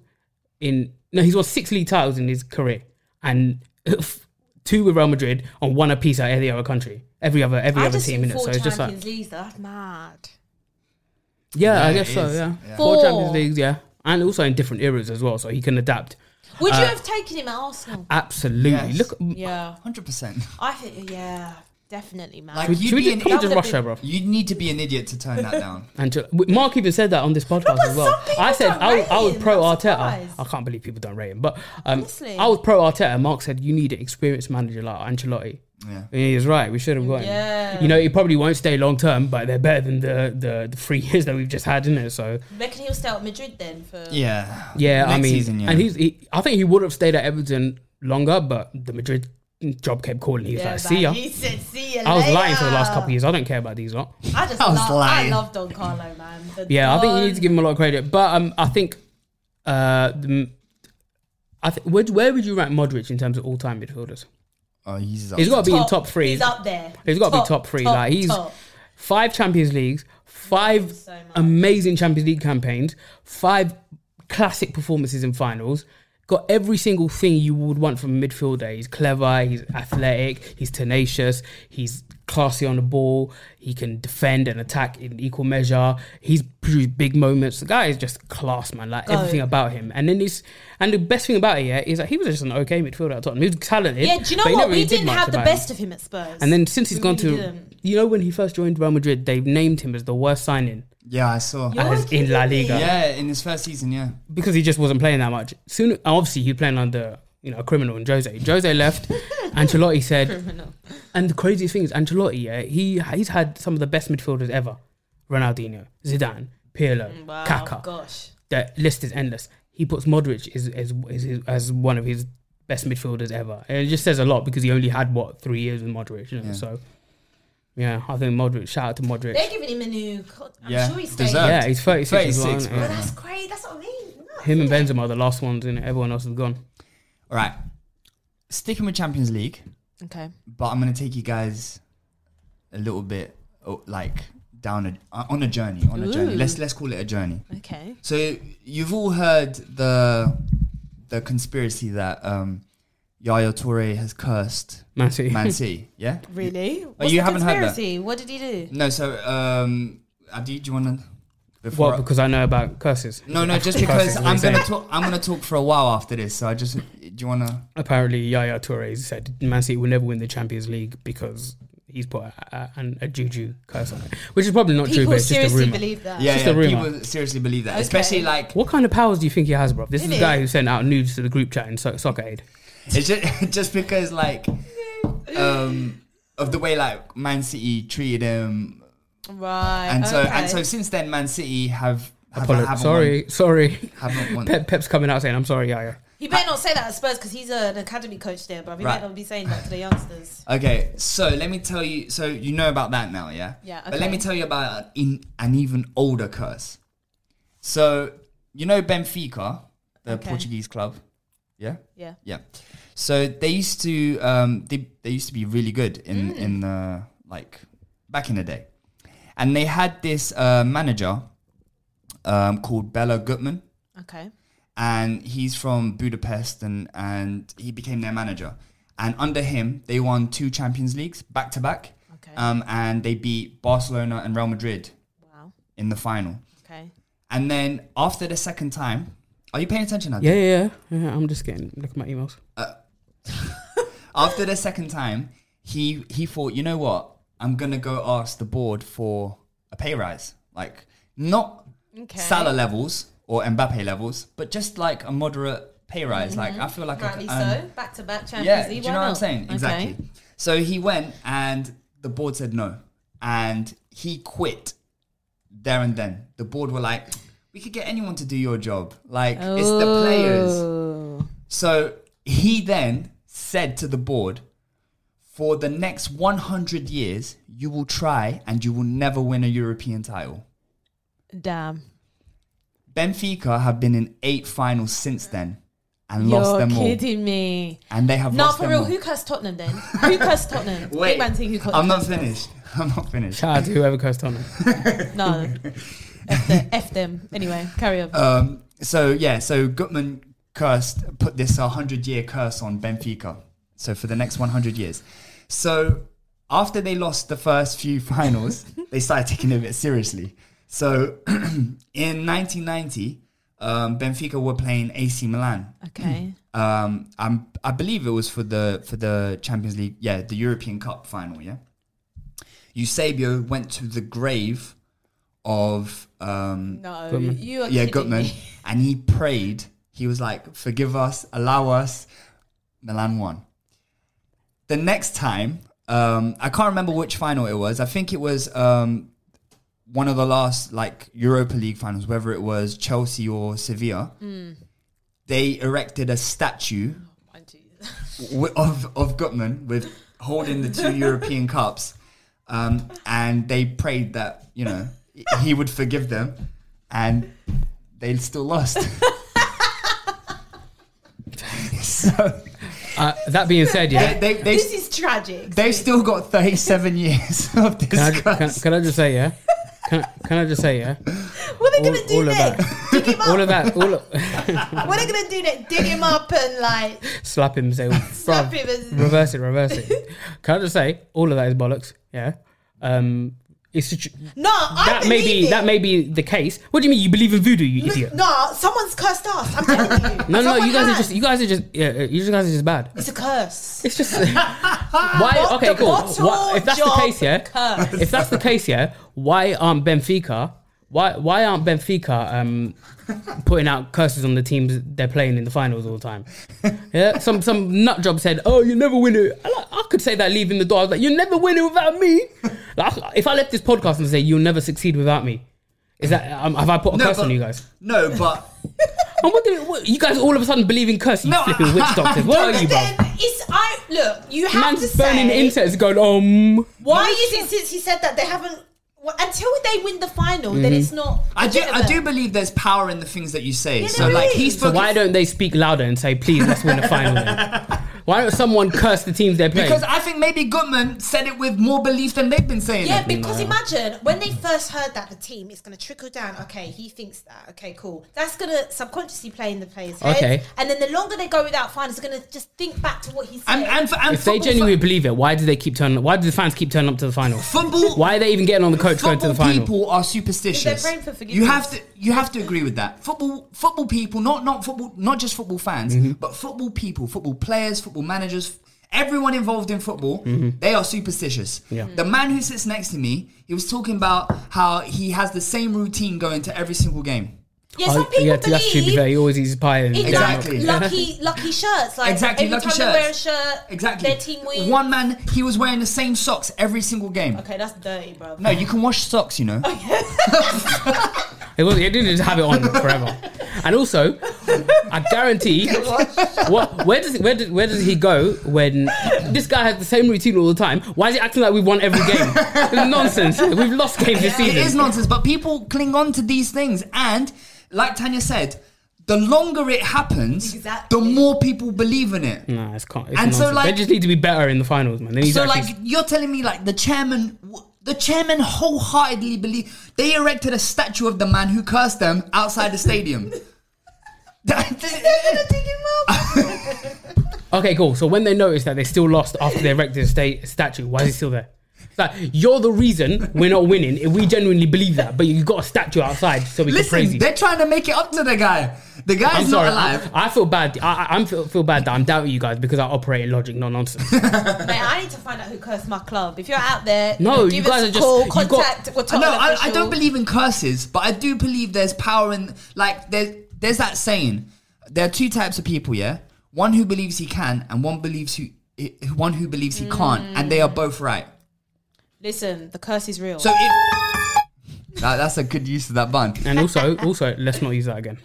in no, he's won six league titles in his career, and two with Real Madrid and one apiece at every other country, every other every I other just team think in it. four So it's just like Champions Leagues, though. That's mad. yeah, Yeah, I it guess so. is. Yeah, Yeah. four Four. Champions Leagues, yeah, and also in different eras as well, so he can adapt. Would you Uh, have taken him at Arsenal? Absolutely. Yes. Look, Yeah. Hundred percent. I think, yeah, definitely, man. Like should, you'd should we be just, an, can we just That rush would've her, bro? you'd need to be an idiot to turn that down. And to, Mark even said that on this podcast but as well. some people I said don't I, rate I was him. pro I'm Arteta. surprised. I can't believe people don't rate him, but um, Honestly. I was pro Arteta. Mark said you need an experienced manager like Ancelotti. Yeah. And he was right. We should have got him. Yeah. You know, he probably won't stay long term, but they're better than the, the, the three years that we've just had, isn't it? So Reckon he'll stay at Madrid then for. Yeah. yeah, I Next mean, season, yeah. and he's. He, I think he would have stayed at Everton longer, but the Madrid job kept calling. He was Yeah, like, man, "See ya." He said, "See ya." I was later." lying for the last couple of years. I don't care about these lot. I just I was love. lying. I love Don Carlo, man. The Yeah, I think you Don- need to give him a lot of credit. But um, I think, uh, the, I think where, where would you rank Modric in terms of all time midfielders? Oh, he's. He's got to be in top three. He's up there. He's got to be top three. top, like he's top. five Champions Leagues, five So much. amazing Champions League campaigns, five classic performances in finals. Got every single thing you would want from a midfielder. He's clever, he's athletic, he's tenacious, he's classy on the ball, he can defend and attack in equal measure. He's produced big moments. The guy is just class, man. Like Go. everything about him. And then this, and the best thing about it, yeah, is that he was just an okay midfielder at Tottenham. He was talented. Yeah, do you know but he what? never We really did didn't much have the about him. best of him at Spurs. And then since he's We gone really to, didn't. you know, when he first joined Real Madrid, they've named him as the worst signing Yeah, I saw. You're as in La kidding me. Liga Yeah, in his first season, yeah. because he just wasn't playing that much. Soon, obviously, he was playing under you know a criminal in Jose. Jose left. Ancelotti said, Criminal. and the craziest thing is Ancelotti. Yeah, he he's had some of the best midfielders ever: Ronaldinho, Zidane, Pirlo, Wow, Kaká. gosh. The list is endless. He puts Modric as as, as, his- as one of his best midfielders ever, and it just says a lot because he only had what three years with Modric. You know, Yeah. so. Yeah, I think Modric. Shout out to Modric. They're giving him a new. I'm Yeah, sure he's staying. deserved. Yeah, he's thirty-six, as well. thirty-six, isn't bro. he? But that's great. That's what I mean. No, Him and yeah. Benzema are the last ones, and everyone else is gone. All right. Sticking with Champions League, Okay. but I'm going to take you guys a little bit oh, like down a, uh, on a journey. On a journey. Ooh. Let's let's call it a journey. Okay. So you've all heard the the conspiracy that um, Yaya Toure has cursed Man City. Man City. Yeah. Really? What's you the haven't heard that? conspiracy? What did he do? No. So um, Adi, do you want to? Before What? I- Because I know about curses. no, no, just Curses, because what I'm you gonna saying. talk. I'm gonna talk for a while after this. So I just, do you wanna? Apparently, Yaya Toure said Man City will never win the Champions League because he's put a, a, an- a juju curse on it, which is probably not true, People but it's just a seriously rumor. believe that. Yeah, just yeah. a rumour. People seriously believe that, Okay. especially like What kind of powers do you think he has, bro? This is Isn't the guy it? who sent out nudes to the group chat in so- Soccer Aid. it's just just because like um of the way like Man City treated him, Right. and so okay. and so since then Man City have. have Apolo- haven't sorry, sorry. won, haven't won. Pep, Pep's coming out saying, "I'm sorry, Yaya." He better not say that at Spurs because he's an academy coach there, but he Right. might not be saying that to the youngsters. Okay, so let me tell you. So you know about that now, yeah? Yeah, But let okay. me tell you about an, in, an even older curse. So you know Benfica, the Okay. Portuguese club, yeah, Yeah. yeah. So they used to, um, they they used to be really good in Mm. in the like back in the day, and they had this uh, manager um, called Bela Gutmann. Okay. And he's from Budapest, and, and he became their manager. And under him, they won two Champions Leagues back to back. Okay. Um, and they beat Barcelona and Real Madrid Wow. in the final. Okay. And then after the second time, are you paying attention? Adi? Yeah, yeah, yeah. yeah I'm just getting look at my emails. After the second time, he he thought, you know what? I'm gonna go ask the board for a pay rise, like not Okay. Salah levels or Mbappe levels, but just like a moderate pay rise. Like I feel like Rightly I could earn- so. Back to back Champions Yeah, do League. you why know what I'm not? saying? Okay. Exactly. So he went and the board said no. And he quit there and then. The board were like, we could get anyone to do your job. Like, it's the players. Oh. So he then said to the board, for the next one hundred years, you will try and you will never win a European title. Damn. Benfica have been in eight finals since then and You're lost them kidding me. all. And they have No, lost for them real. all. Who cursed Tottenham then? Who cursed Tottenham? Wait, Big man thing, who cursed I'm not Tottenham? finished. I'm not finished. Shout out to whoever cursed on him. No. F, the, F them. Anyway, carry on. Um, so yeah, so Gutmann cursed, put this one hundred year curse on Benfica. So for the next one hundred years. So after they lost the first few finals, they started taking it a bit seriously. So in nineteen ninety, um, Benfica were playing A C Milan. Okay. Um, I'm, I believe it was for the for the Champions League, yeah, the European Cup final, yeah. Eusebio went to the grave of um, No, Gutmann. you are yeah, kidding Gutmann, me. and he prayed. He was like, "Forgive us, allow us." Milan won. The next time, um, I can't remember which final it was. I think it was um, one of the last like Europa League finals, whether it was Chelsea or Sevilla. Mm. They erected a statue Oh, Jesus. w- of of Gutmann with holding the two European cups, um, and they prayed that you know he would forgive them, and they still lost. so Uh, that being said, yeah. they they This is tragic. they've still got thirty-seven years of this. Can I, can, curse. can I just say, yeah? Can, can I just say, yeah? What are they All, gonna do all of next? that. Dig him up. All of that. All of, What are they gonna do next? Dig him up and like slap him, say, slap "Bruv, him and reverse it, reverse it. Can I just say, all of that is bollocks, yeah? Um, it's just, no. I that may believe be it. that may be the case. What do you mean you believe in voodoo, you idiot? No, someone's cursed us. I'm telling you. No, no, Someone you guys has. are just you guys are just yeah, you guys are just bad. It's a curse. It's just why? Bo- Okay, the cool. bottle Why, if that's the job case, yeah. curse. If that's the case, yeah. Why aren't Benfica? Why why aren't Benfica um, putting out curses on the teams they're playing in the finals all the time? Yeah, some some nut job said, "Oh, you never win it." I, like, I could say that leaving the door. I was like, "You never win it without me." Like, if I left this podcast and say, "You'll never succeed without me," Is that um, have I put a No, curse but- on you guys? No, but I'm wondering, what, you guys all of a sudden believe in curse? You No, flipping witch doctors. What are you, bro? Then it's I look. You have Man's to burning say insects, going um. why is it since he said that they haven't well, until they win the final? Then it's not. I do. I legitimate. do believe there's power in the things that you say. Yeah, so there like is. he's So why don't they speak louder and say, "Please, let's win the final"? Then? Why don't someone curse the teams they're playing? Because I think maybe Goodman said it with more belief than they've been saying Yeah, it. because imagine when they first heard that the team is going to trickle down. Okay, he thinks that. Okay, cool. That's going to subconsciously play in the players' heads. Okay. And then the longer they go without finals, they're going to just think back to what he said. And, and, for, and if they football- genuinely believe it, why do they keep turning? Why do the fans keep turning up to the final? Football. Why are they even getting on the coach going to the Football final? people are superstitious. They're praying for forgiveness. You have to, you have to agree with that. Football, football people, not not football, not just football fans, Mm-hmm. but football people, football players, football managers, everyone involved in football, they are superstitious. Mm-hmm. Yeah. The man who sits next to me, he was talking about how he has the same routine going to every single game. yeah, some Oh, people yeah, that's true. To be fair, believe he always eats pie. And in Exactly. like lucky, lucky shirts. Like Exactly, every lucky time they wear a shirts. shirt, Exactly. their team wins. One man, he was wearing the same socks every single game. Okay, that's dirty, bro. No, you can wash socks, you know. It was. It didn't just have it on forever. And also, I guarantee, what? Where does where does where does he go when this guy has the same routine all the time? Why is he acting like we've won every game? It's nonsense. We've lost games this It season. is nonsense, but people cling on to these things, and like Tanya said, the longer it happens, Exactly. the more people believe in it. Nah, it's, can't, it's And so, nonsense. like- they just need to be better in the finals, man. They need So, to like, actually, you're telling me, like, the chairman, the chairman wholeheartedly believe they erected a statue of the man who cursed them outside the stadium. okay, cool. So when they notice that they still lost after they erected a sta- statue, why is he still there? It's like, you're the reason we're not winning if we genuinely believe that, but you got a statue outside so we can praise Listen, you. they're trying to make it up to the guy. The guy's I'm not sorry. alive. I, I feel bad. I, I I'm feel, feel bad that I'm doubting you guys because I operate in logic, not nonsense. Mate, I need to find out who cursed my club. If you're out there, No, give you us guys a are just- call, you got- contact. We're No, I, I official. don't believe in curses, but I do believe there's power in, like, there's, there's that saying. There are two types of people, yeah? One who believes he can, and one believes who, one who believes he can't, and they are both right. Listen, the curse is real. So if... That, that's a good use of that bun. And also, also, let's not use that again.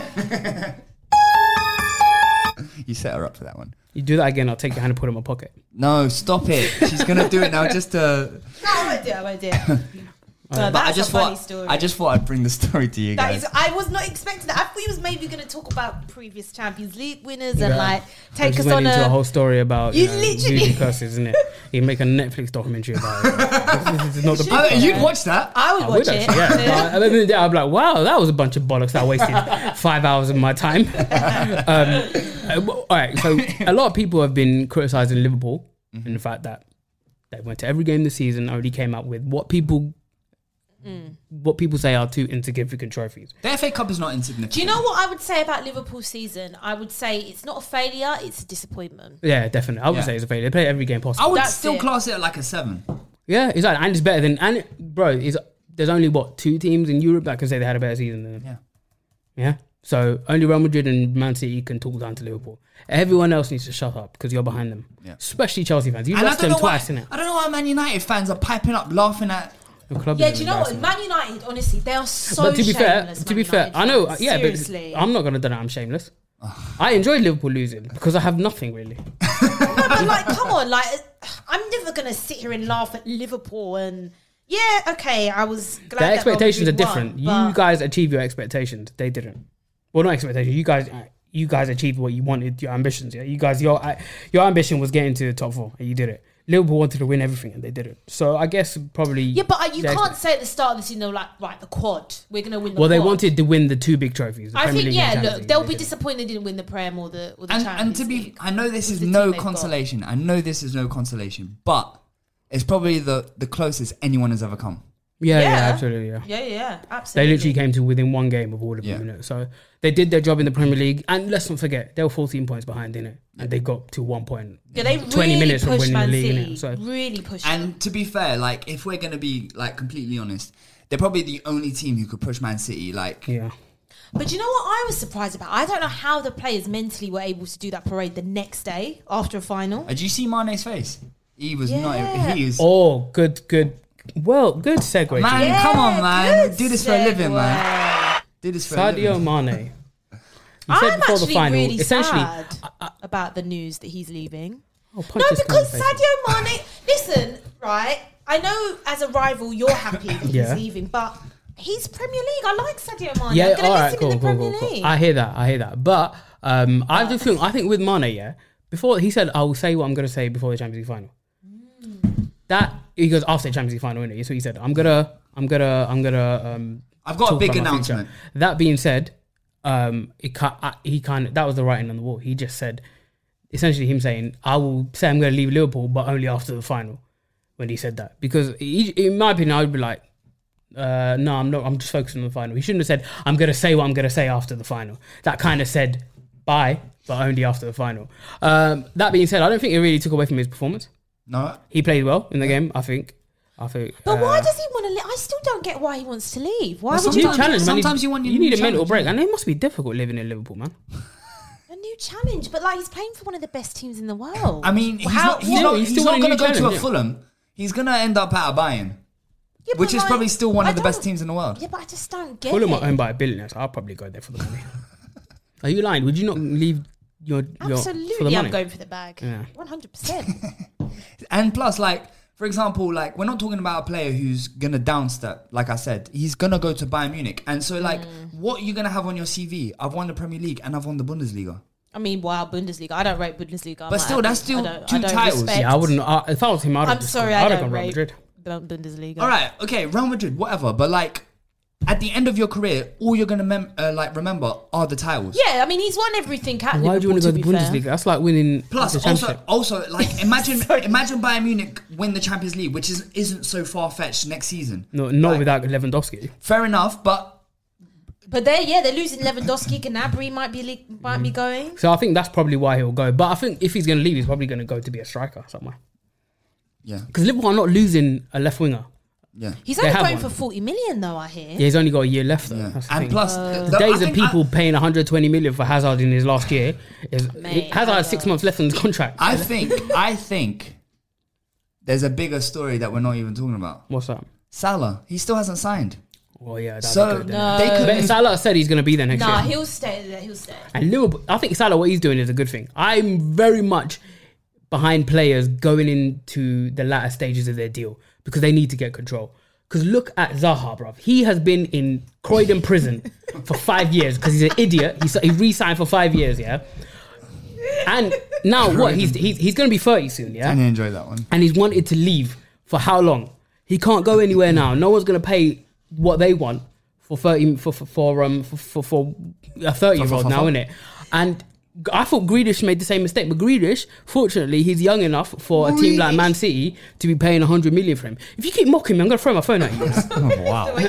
You set her up for that one. You do that again, I'll take your hand and put it in my pocket. No, stop it. She's going to do it now just to... no, I won't do it. I won't do it. No, But I that's just a funny thought story. I just thought I'd bring the story to you That guys. is, I was not expecting that. I thought he was maybe going to talk about previous Champions League winners and like I take just us went on into a a. whole story about you, You know, literally- voodoo curses, isn't it? You make a Netflix documentary about it. This is not the. Oh, you'd watch that? I would I watch would it. actually, yeah. But at the end of the day, I'd be like, wow, that was a bunch of bollocks that I wasted five hours of my time. um, uh, all right, so a lot of people have been criticising Liverpool Mm-hmm. in the fact that they went to every game this season, already came up with what people Mm. what people say are two insignificant trophies. The F A Cup is not insignificant. Do you know what I would say about Liverpool's season? I would say it's not a failure; it's a disappointment. Yeah, definitely. I would Yeah. say it's a failure. They play every game I possible. would That's still it. class it at like a seven. Yeah, exactly. And it's better than and bro, is there's only what two teams in Europe that can say they had a better season than them. Yeah. Yeah. So only Real Madrid and Man City can talk down to Liverpool. Everyone else needs to shut up because you're behind them. Yeah. Especially Chelsea fans. You And I lost don't them know why. twice, innit? I don't know why Man United fans are piping up, laughing at. The club Yeah, is do you know what? embarrassing. Man United, honestly, they are so But to be fair, shameless, to Man be fair, United I know. fans. Yeah, Seriously. but I'm not gonna deny I'm shameless. I enjoyed Liverpool losing because I have nothing really. But like, come on, like, I'm never gonna sit here and laugh at Liverpool and yeah, okay, I was glad Their that expectations are Real Madrid different. won, You but- guys achieved your expectations. They didn't. Well, not expectations. You guys, you guys achieved what you wanted. Your ambitions. Yeah. You guys, your your ambition was getting to the top four, and you did it. Liverpool wanted to win everything, and they didn't. So I guess probably. Yeah, but uh, you their can't expect- say at the start of the season, they're like, right, the quad, we're gonna win the Well, they quad. wanted to win the two big trophies. The I Premier think, League yeah, and Champions look, League, they'll and be they didn't. disappointed they didn't win the Prem or the, or the And, Champions and to be, League. I know this With is the no team they've got. consolation. I know this is no consolation, but it's probably the, the closest anyone has ever come. Yeah, yeah, Yeah. absolutely, yeah. Yeah, yeah, yeah, They absolutely. literally came to within one game of all of them. Yeah. You know? So they did their job in the Premier League, and let's not forget they were fourteen points behind, innit? And they got to one point. Yeah, they twenty really minutes from pushed winning Man the league, City. innit? So Really pushed them. And to be fair, like, if we're going to be, like, completely honest, they're probably the only team who could push Man City, like... yeah. But you know what I was surprised about? I don't know how the players mentally were able to do that parade the next day after a final. Uh, Did you see Mane's face? He was Yeah. not... He is... Oh, good, good, Well, good segue. Man, Jimmy. come on, man. good Do this for a living, segue. man. Do this for a Sadio living. Mane. You said I'm before the actually final, really essentially. sad about the news that he's leaving. Oh, punch No, this because guy's face. Sadio Mane. Listen, right? I know as a rival you're happy that he's Yeah. leaving, but he's Premier League. I like Sadio Mane. Yeah, I'm gonna all miss right, him cool, in the cool, Premier cool, cool. League. I hear that, I hear that. But um, I do feel, I think with Mane, yeah, before he said, I will say what I'm going to say before the Champions League final. Mm. That, he goes, after the Champions League final, innit? That's what he said. I'm going to, I'm going to, I'm going to, um, I've got a talk big about my future. announcement. That being said, um, it ca- I, he kind of, that was the writing on the wall. He just said, essentially him saying, I will say I'm going to leave Liverpool, but only after the final. When he said that, because he, in my opinion, I would be like, uh, no, I'm not. I'm just focusing on the final. He shouldn't have said, I'm going to say what I'm going to say after the final. That kind of said bye, but only after the final. Um, that being said, I don't think it really took away from his performance. No. He played well in the game. I think. I think. But uh, why does he want to leave? I still don't get why he wants to leave. Why Well, would New you sometimes- want challenge, man. sometimes you want your You new need a mental challenge, break, yeah. and it must be difficult living in Liverpool, man. a new challenge? But like he's playing for one of the best teams in the world. I mean, he's How- not, he's Yeah, not, he's he's still not in a going to new go to a challenge, yeah. Fulham. He's going to end up at a Bayern, Yeah, but which is like, probably still one I of the best don't- teams in the world. Yeah, but I just don't get Fulham it. are owned by a billionaire, so I'll probably go there for the money. Are you lying? Would you not leave your your for the Absolutely, money? I'm going for the bag. Yeah. One hundred percent. And plus, like, for example, like, we're not talking about a player who's going to downstep. Like I said, he's going to go to Bayern Munich. And so, like, Mm. what are you going to have on your C V? I've won the Premier League and I've won the Bundesliga. I mean, wow, Bundesliga. I don't rate Bundesliga. I'm But still, that's still I don't- two I don't titles. respect- Yeah, I wouldn't. Uh, if I was him, I'd have I'm just sorry, gone, I I'd have don't gone Real rate Madrid. Bun- Bundesliga. All right, okay, Real Madrid, whatever. But, like, at the end of your career, all you're going to mem- uh, like remember are the titles. Yeah, I mean, he's won everything at Why do you Liverpool, want to go to be the fair. Bundesliga? That's like winning Plus, the also, championship. also, like, imagine imagine Bayern Munich win the Champions League, which is, isn't so far-fetched next season. No, not Like, without Lewandowski. Fair enough, but But they're yeah, they're losing Lewandowski. Gnabry might be le- might Mm. be going. So I think that's probably why he'll go. But I think if he's going to leave, he's probably going to go to be a striker somewhere. yeah, Because Liverpool are not losing a left winger. yeah. He's They only have going one. for forty million though. I hear. Yeah, he's only got a year left though. Yeah. That's the And thing. plus, the the- I days of think I- people paying one hundred twenty million for Hazard in his last year is Mate, Hazard has six Hazard. months left on his contract. I think, I think there's a bigger story that we're not even talking about. What's that? Salah, he still hasn't signed. Well, yeah, that'd So be good. No. they could But lose- Salah said he's going to be there next Nah, year. he'll stay there. He'll stay. And Liverpool, I think Salah, what he's doing is a good thing. I'm very much behind players going into the latter stages of their deal because they need to get control. Because look at Zaha, bruv. He has been in Croydon prison for five years because he's an idiot. He's, he re-signed for five years, yeah? And now what? He's he's, he's going to be thirty soon, yeah? I didn't enjoy that one. And he's wanted to leave for how long? He can't go anywhere now. No one's going to pay what they want for thirty for for, for um for, for, for a thirty year For- old for- now, for- innit? And I thought Grealish made the same mistake, but Grealish, fortunately, he's young enough for a team like Grealish? Man City to be paying one hundred million for him. If you keep mocking me, I'm going to throw my phone at you. Wow. Wait,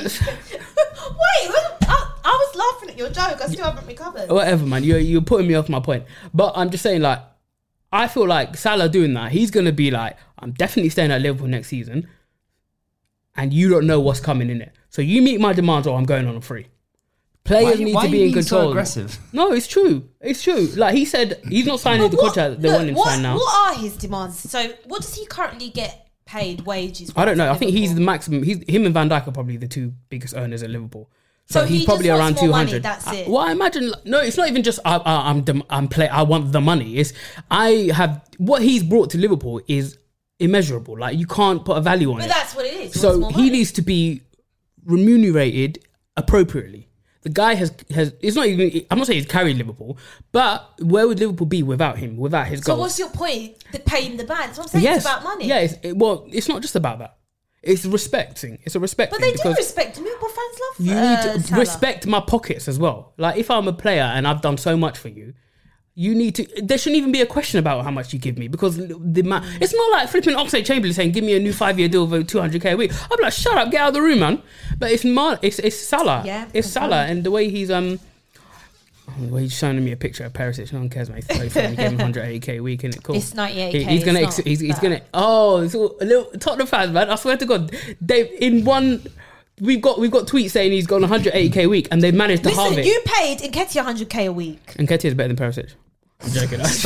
I, I was laughing at your joke. I still haven't recovered. Whatever, man. You're you're putting me off my point. But I'm just saying, like, I feel like Salah doing that, he's going to be like, I'm definitely staying at Liverpool next season, and you don't know what's coming in it. So you meet my demands, or I'm going on a free. Players Why are you- need why to are be you in being so control. aggressive? No, it's true. It's true. Like he said, he's not signing the But what- contract they look, want him to what, sign now. What are his demands? So, what does he currently get paid wages? I don't know. I think he's the Liverpool? maximum. He's him and Van Dijk are probably the two biggest earners at Liverpool. So So, he he's just probably wants around more two money, hundred. that's it. Well, I imagine. No, it's not even just I, I, I'm the, I'm play. I want the money. It's I have what he's brought to Liverpool is immeasurable. Like you can't put a value on But it. that's what it is. He So wants more he money. needs to be remunerated appropriately. The guy has has. It's not even. I'm not saying he's carried Liverpool, but where would Liverpool be without him? Without his So, goals? what's your point? The paying the band. That's what I'm saying. yes, It's about money. Yeah. It's, it, well, it's not just about that. It's respecting. It's a respect But thing they do because respect him. Liverpool fans love you uh, need to Salah. respect my pockets as well. Like if I'm a player and I've done so much for you, you need to. There shouldn't even be a question about how much you give me because the man. It's not like flipping Oxlade-Chamberlain saying, "Give me a new five-year deal for two hundred k a week." I'm like, "Shut up, get out of the room, man." But it's Mar- it's it's Salah. Yeah, it's confirmed. Salah, and the way he's um. The way he's showing me a picture of Perisic, no one cares, mate. He's thirty-four, he gave him one hundred eighty k a week, isn't it? Cool. It's ninety-eight K, He- he's gonna, it's ex- not he's, he's that. gonna. Oh, it's all, a little Tottenham fans, man. I swear to God, they in one. We've got we've got tweets saying he's got one hundred eighty k a week, and they've managed to halve Listen, it. you paid Nketiah one hundred k a week. And Ketia is better than Perisic. I'm joking. Stop.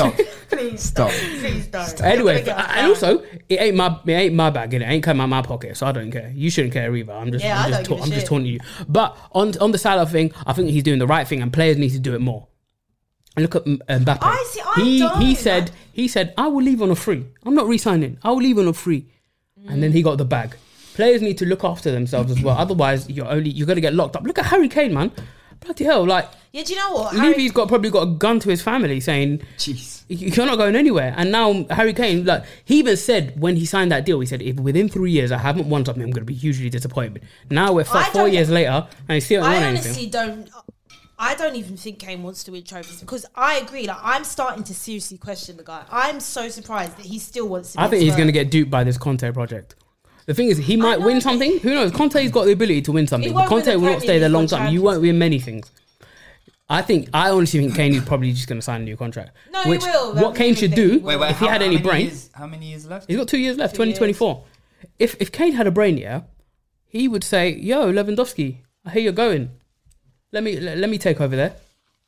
Please Stop. Please don't. Anyway, Don't get us and down. also it ain't my it ain't my bag. It ain't come out my pocket, so I don't care. You shouldn't care either. I'm just Yeah, I'm I just don't give ta- a I'm just shit. taunting you. But on on the Salah thing, I think he's doing the right thing, and players need to do it more. And look at M- Mbappe. I see- I he don't. he said he said I will leave on a free. I'm not re-signing. I will leave on a free, and then he got the bag. Players need to look after themselves as well. Otherwise, you're only you're gonna get locked up. Look at Harry Kane, man. Bloody hell! Like Yeah, do you know what? Harry, Levy's got probably got a gun to his family saying, Jeez. you're not going anywhere. And now Harry Kane, like he even said when he signed that deal, he said, if within three years I haven't won something, I'm going to be hugely disappointed. Now we're I f- four don't- years later and he still hasn't I won honestly anything. don't. I don't even think Kane wants to win trophies because I agree. Like I'm starting to seriously question the guy. I'm so surprised that he still wants to. I be think he's Spurs. going to get duped by this Conte project. The thing is, he might know, win but- something. Who knows? Conte's got the ability to win something. He But won't win Conte the will not Premier stay there League long or time. You Champions won't win many things. I think, I honestly think Kane is probably just going to sign a new contract. No, he which, will. What I Kane really should think he do, will. Wait, wait. if he how, had how any many brain, Years, how many years left? he's got two years left, Two twenty twenty-four. If if Kane had a brain, yeah, he would say, "Yo, Lewandowski, I hear you're going. Let me let, let me take over there."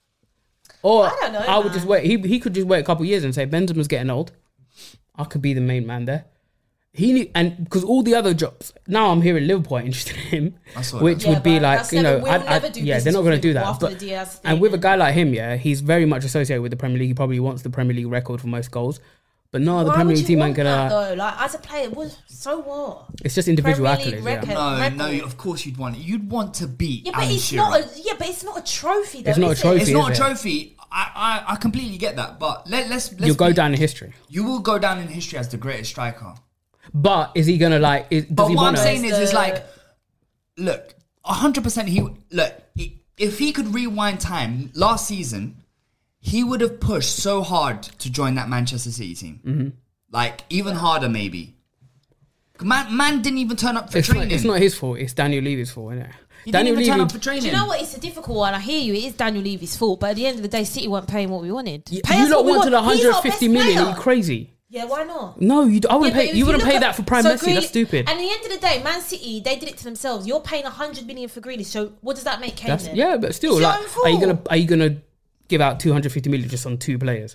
Or I don't know, I would man. just wait. He he could just wait a couple of years and say, "Benzema's getting old. I could be the main man there." He need, and because all the other jobs now, I'm hearing Liverpool are interested in him, I saw which that. Yeah, would be but like that's you never- know, we'll I'd- never I'd- do yeah, they're business not going to with do Liverpool that. after But the Diaz and with a thing. guy like him, yeah, he's very much associated with the Premier League. He probably wants the Premier League record for most goals. But no, the Why Premier would League you team want ain't gonna. that, though? Like as a player, what, so what? It's just individual Premier League accolades. record. Yeah. No, record. no. Of course you'd want it. You'd want to beat. Yeah, but Alan it's Shearer. not. A, yeah, but it's not a trophy. Though, It's not a is it? trophy. It's not a is it? trophy. I, I, I completely get that. But let, let's, let's You'll go be- down in history. You will go down in history as the greatest striker. But is he gonna like? Is, does But he what I'm want saying to? is, is The- like, look, a hundred percent. He look he- if he could rewind time last season, he would have pushed so hard to join that Manchester City team. Mm-hmm. Like even harder, maybe. Man, man didn't even turn up for It's training. not, it's not his fault. It's Daniel Levy's fault, isn't it? he Daniel didn't even turn Levy. up for training. Do you know what? It's a difficult one. I hear you. It is Daniel Levy's fault, but at the end of the day, City weren't paying what we wanted. You, Pay you us lot what we wanted want. He's our 150 best million. Are player. you crazy? Yeah, why not? No, you. I wouldn't Yeah, but pay. if You wouldn't look pay at- that for Prime so Messi. Grealish- That's stupid. And at the end of the day, Man City, they did it to themselves. You're paying one hundred million for Grealish, so what does that make Kane That's, then? yeah, but still, It's your like, own are you fault. gonna are you gonna give out two hundred fifty million just on two players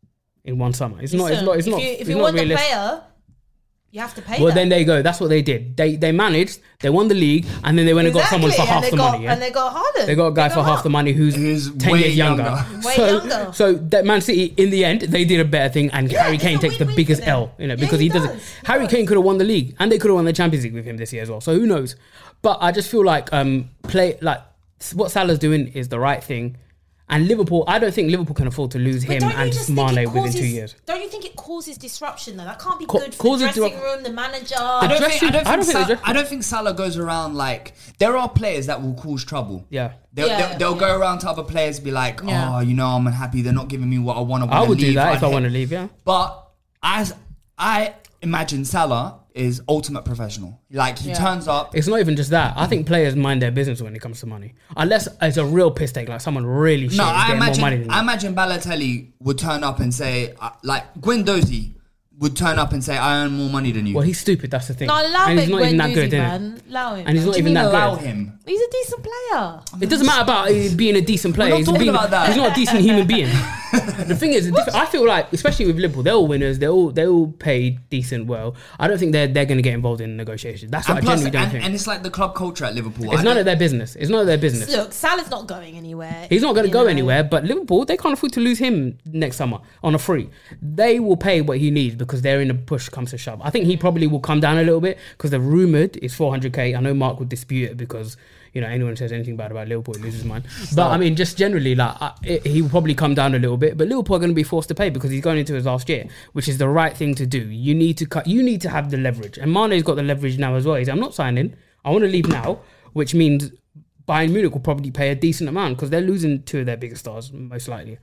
in one summer? It's not. It's Listen, not. It's if not. you, if it's you not want the realistic. player, you have to pay Well, them. then there you go. That's what they did. They they managed. They won the league, and then they went and got someone for Exactly, half and the they got, money. Yeah? And they got Haaland. They got a guy They for half up. the money who's Who's ten way years younger. younger. Way so, younger. so that Man City, in the end, they did a better thing, and Yeah, Harry it's Kane a takes the win-win biggest for them. L, you know, Yeah, because he he doesn't. does. He Harry does. Kane could have won the league, and they could have won the Champions League with him this year as well. So who knows? But I just feel like um, play like what Salah's doing is the right thing. And Liverpool, I don't think Liverpool can afford to lose But him don't you and just think it Mane within causes- two years. Don't you think it causes disruption though? That can't be Co- good for causes the dressing disrupt- room, the manager. I don't, dressing- think, I, don't I don't think think Sal- the dress- I don't think Salah goes around like there are players that will cause trouble. Yeah. They'll, Yeah, they'll, they'll yeah. go around to other players and be like, Yeah. oh, you know, I'm unhappy. They're not giving me what I want. I would do that if I I'd want to hit- leave, yeah. But as I imagine, Salah is ultimate professional. Like he Yeah. turns up. It's not even just that. I think players mind their business when it comes to money. Unless it's a real piss take, like someone really shit No, is I getting more money imagine. than I you. imagine Balotelli would turn up and say, uh, like Guendouzi would turn up and say, I earn more money than you. Well, he's stupid, that's the thing. No, allow and he's him, not even that Guendouzi, good, innit? man. Allow him. And he's man. not what do you even mean that allow good. him? He's a decent player. It doesn't matter about uh, being a decent player. not He's, talking being, about that. he's not a decent human being. The thing is, diff- I feel like, especially with Liverpool, they're all winners. They all they all pay decent well. I don't think they're they're going to get involved in negotiations. That's what And I plus, genuinely don't and, think. and it's like the club culture at Liverpool. It's I none don't- of their business. It's none of their business. Look, Salah's not going anywhere. He's not going to you go know. anywhere, but Liverpool, they can't afford to lose him next summer on a free. They will pay what he needs because they're in a push comes to shove. I think he probably will come down a little bit because the rumoured is four hundred k. I know Mark would dispute it because, you know, anyone says anything bad about Liverpool, he loses his mind. But I mean, just generally, like, I, it, he will probably come down a little bit, but Liverpool are going to be forced to pay because he's going into his last year, which is the right thing to do. You need to cut, you need to have the leverage. And Mane's got the leverage now as well. He's, I'm not signing. I want to leave now, which means Bayern Munich will probably pay a decent amount because they're losing two of their biggest stars, most likely.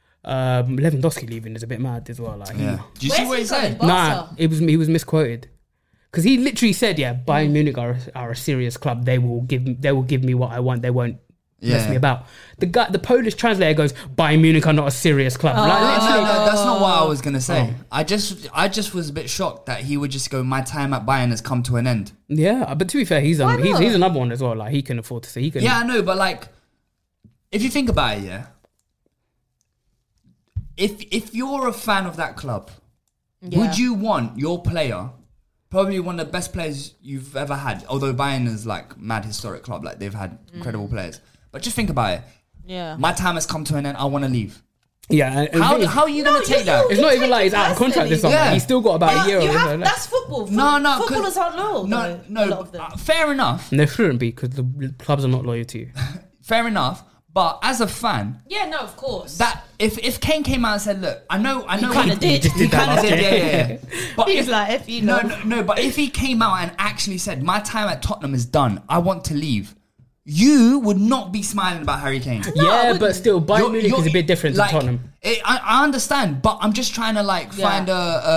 Um, Lewandowski leaving is a bit mad as well. Like, Yeah. Do you Where's see what he he said? going? nah, Barca? it was he was misquoted because he literally said, "Yeah, Bayern Munich are are a serious club. They will give they will give me what I want. They won't mess Yeah. me about." The guy, the Polish translator goes, "Bayern Munich are not a serious club." Like, No, no, literally, no, that's not what I was gonna say. Oh. I just, I just was a bit shocked that he would just go. My time at Bayern has come to an end. yeah. But to be fair, he's um, Why he's not? he's another one as well. Like he can afford to say he can. Yeah, I know, but like, if you think about it, yeah, if if you're a fan of that club, Yeah. would you want your player, probably one of the best players you've ever had, although Bayern is like mad historic club, like they've had incredible players. But just think about it. Yeah. My time has come to an end. I want to leave. Yeah. and- and the How, thing is, how are you No, going to you- take that? you- it's not even like he's out of contract this summer. Yeah. He's still got about But a year. you or have, whatever that's football. No, no, 'cause- Footballers aren't loyal. No, though, no. a lot of them. uh, fair enough. And they shouldn't be because the clubs are not loyal to you. Fair enough. But as a fan, Yeah, no, of course. that if if Kane came out and said, "Look, I know, I know," kinda he, did. He, He kind of last did. year. Yeah, yeah, yeah. But He was if- like, "If you no, know." no, no. But if he came out and actually said, "My time at Tottenham is done. I want to leave," you would not be smiling about Harry Kane. I yeah, wouldn't. but still, Bayern You're- Munich you're- is a bit different like, to Tottenham. It, I, I understand, but I'm just trying to like Yeah. find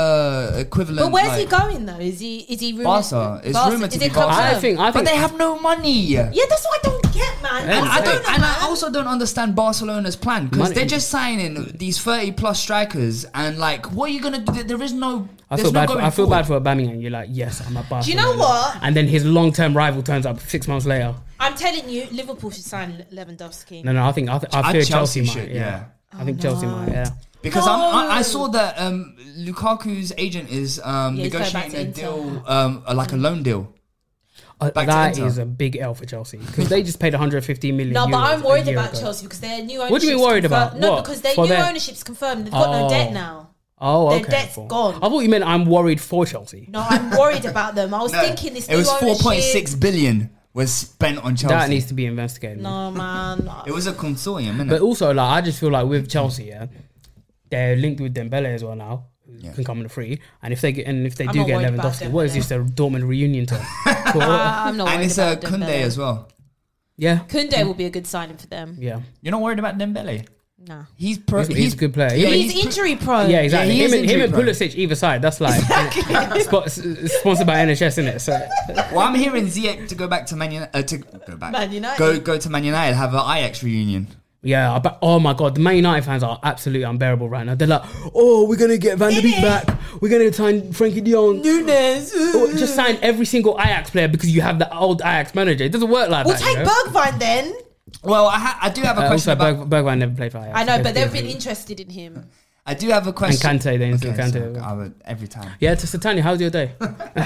a, a equivalent. But where's like, he going though? Is he is he rumored? Barca. It's rumored to Is be it Barca. confirmed? I think. I But think they have no money. Yeah, that's what I don't get, man. And And I I don't, don't and know, I man. also don't understand Barcelona's plan because Money. they're just signing these thirty plus strikers, and like, what are you gonna do? There is no. I there's feel no bad. For, going I feel forward. bad for Aubameyang. You're like, yes, I'm a Barcelona. Do you know what? And then his long-term rival turns up six months later. I'm telling you, Liverpool should sign Lewandowski. No, no, I think I, th- I I- fear Chelsea Chelsea, might. should, Yeah, yeah. I think Chelsea might. Yeah. Because I'm, I, I No. saw that um, Lukaku's agent is um, Yeah, he's going back negotiating a to deal, um, uh, like a loan deal. Uh, Back to that Inter. is a big L for Chelsea because they just paid one hundred fifty million. No, but euros I'm worried a year about ago. Chelsea because their new ownership. What do you mean worried about? No, What? because their For new their- ownership's confirmed. They've got Oh. no debt now. Oh, Their okay. debt's cool. gone. I thought you meant I'm worried for Chelsea. No, I'm worried about them. I was No, thinking this it new was four point six ownership- billion was spent on Chelsea. That needs to be investigated. No, man. It was a consortium, innit? But also, like, I just feel like with Chelsea, yeah, they're linked with Dembele as well now, who Yeah. can come on the free. And if they get, and if they I'm do not get worried about Lewandowski, what is Dembele. this? A Dortmund reunion tour? Cool. Uh, I'm not worried and it's a about Kunde Dembele. as well. yeah, Kunde will be a good signing for them. yeah. You're not worried about Dembele? Nah. He's pro- He's, he's a good player. Yeah, He's, he's- injury prone. yeah, exactly. he is him, and, him injury and prone. Pulisic either side. That's like spo- s- sponsored by N H S, isn't it? So Well, I'm hearing Ziyech to go back to Man United. Uh, to go back. Man United. Go go to Man United. Have an Ajax reunion. yeah, I bet, oh my god, the Man United fans are absolutely unbearable right now. They're like, oh, we're gonna get Van der Beek back. We're gonna sign Frankie De Jong. Nunes. Or just sign every single Ajax player because you have the old Ajax manager. It doesn't work like We'll that. take you know? Bergwijn then. Well, I, ha- I do have a Uh, question also, about. Berg- Bergwijn never played for Ajax. I know, but Let's they've be been real. interested in him. I do have a And question. Kante, they instant Okay, Kante. so as well. I would- every time. Yeah, to Satani, how's your day?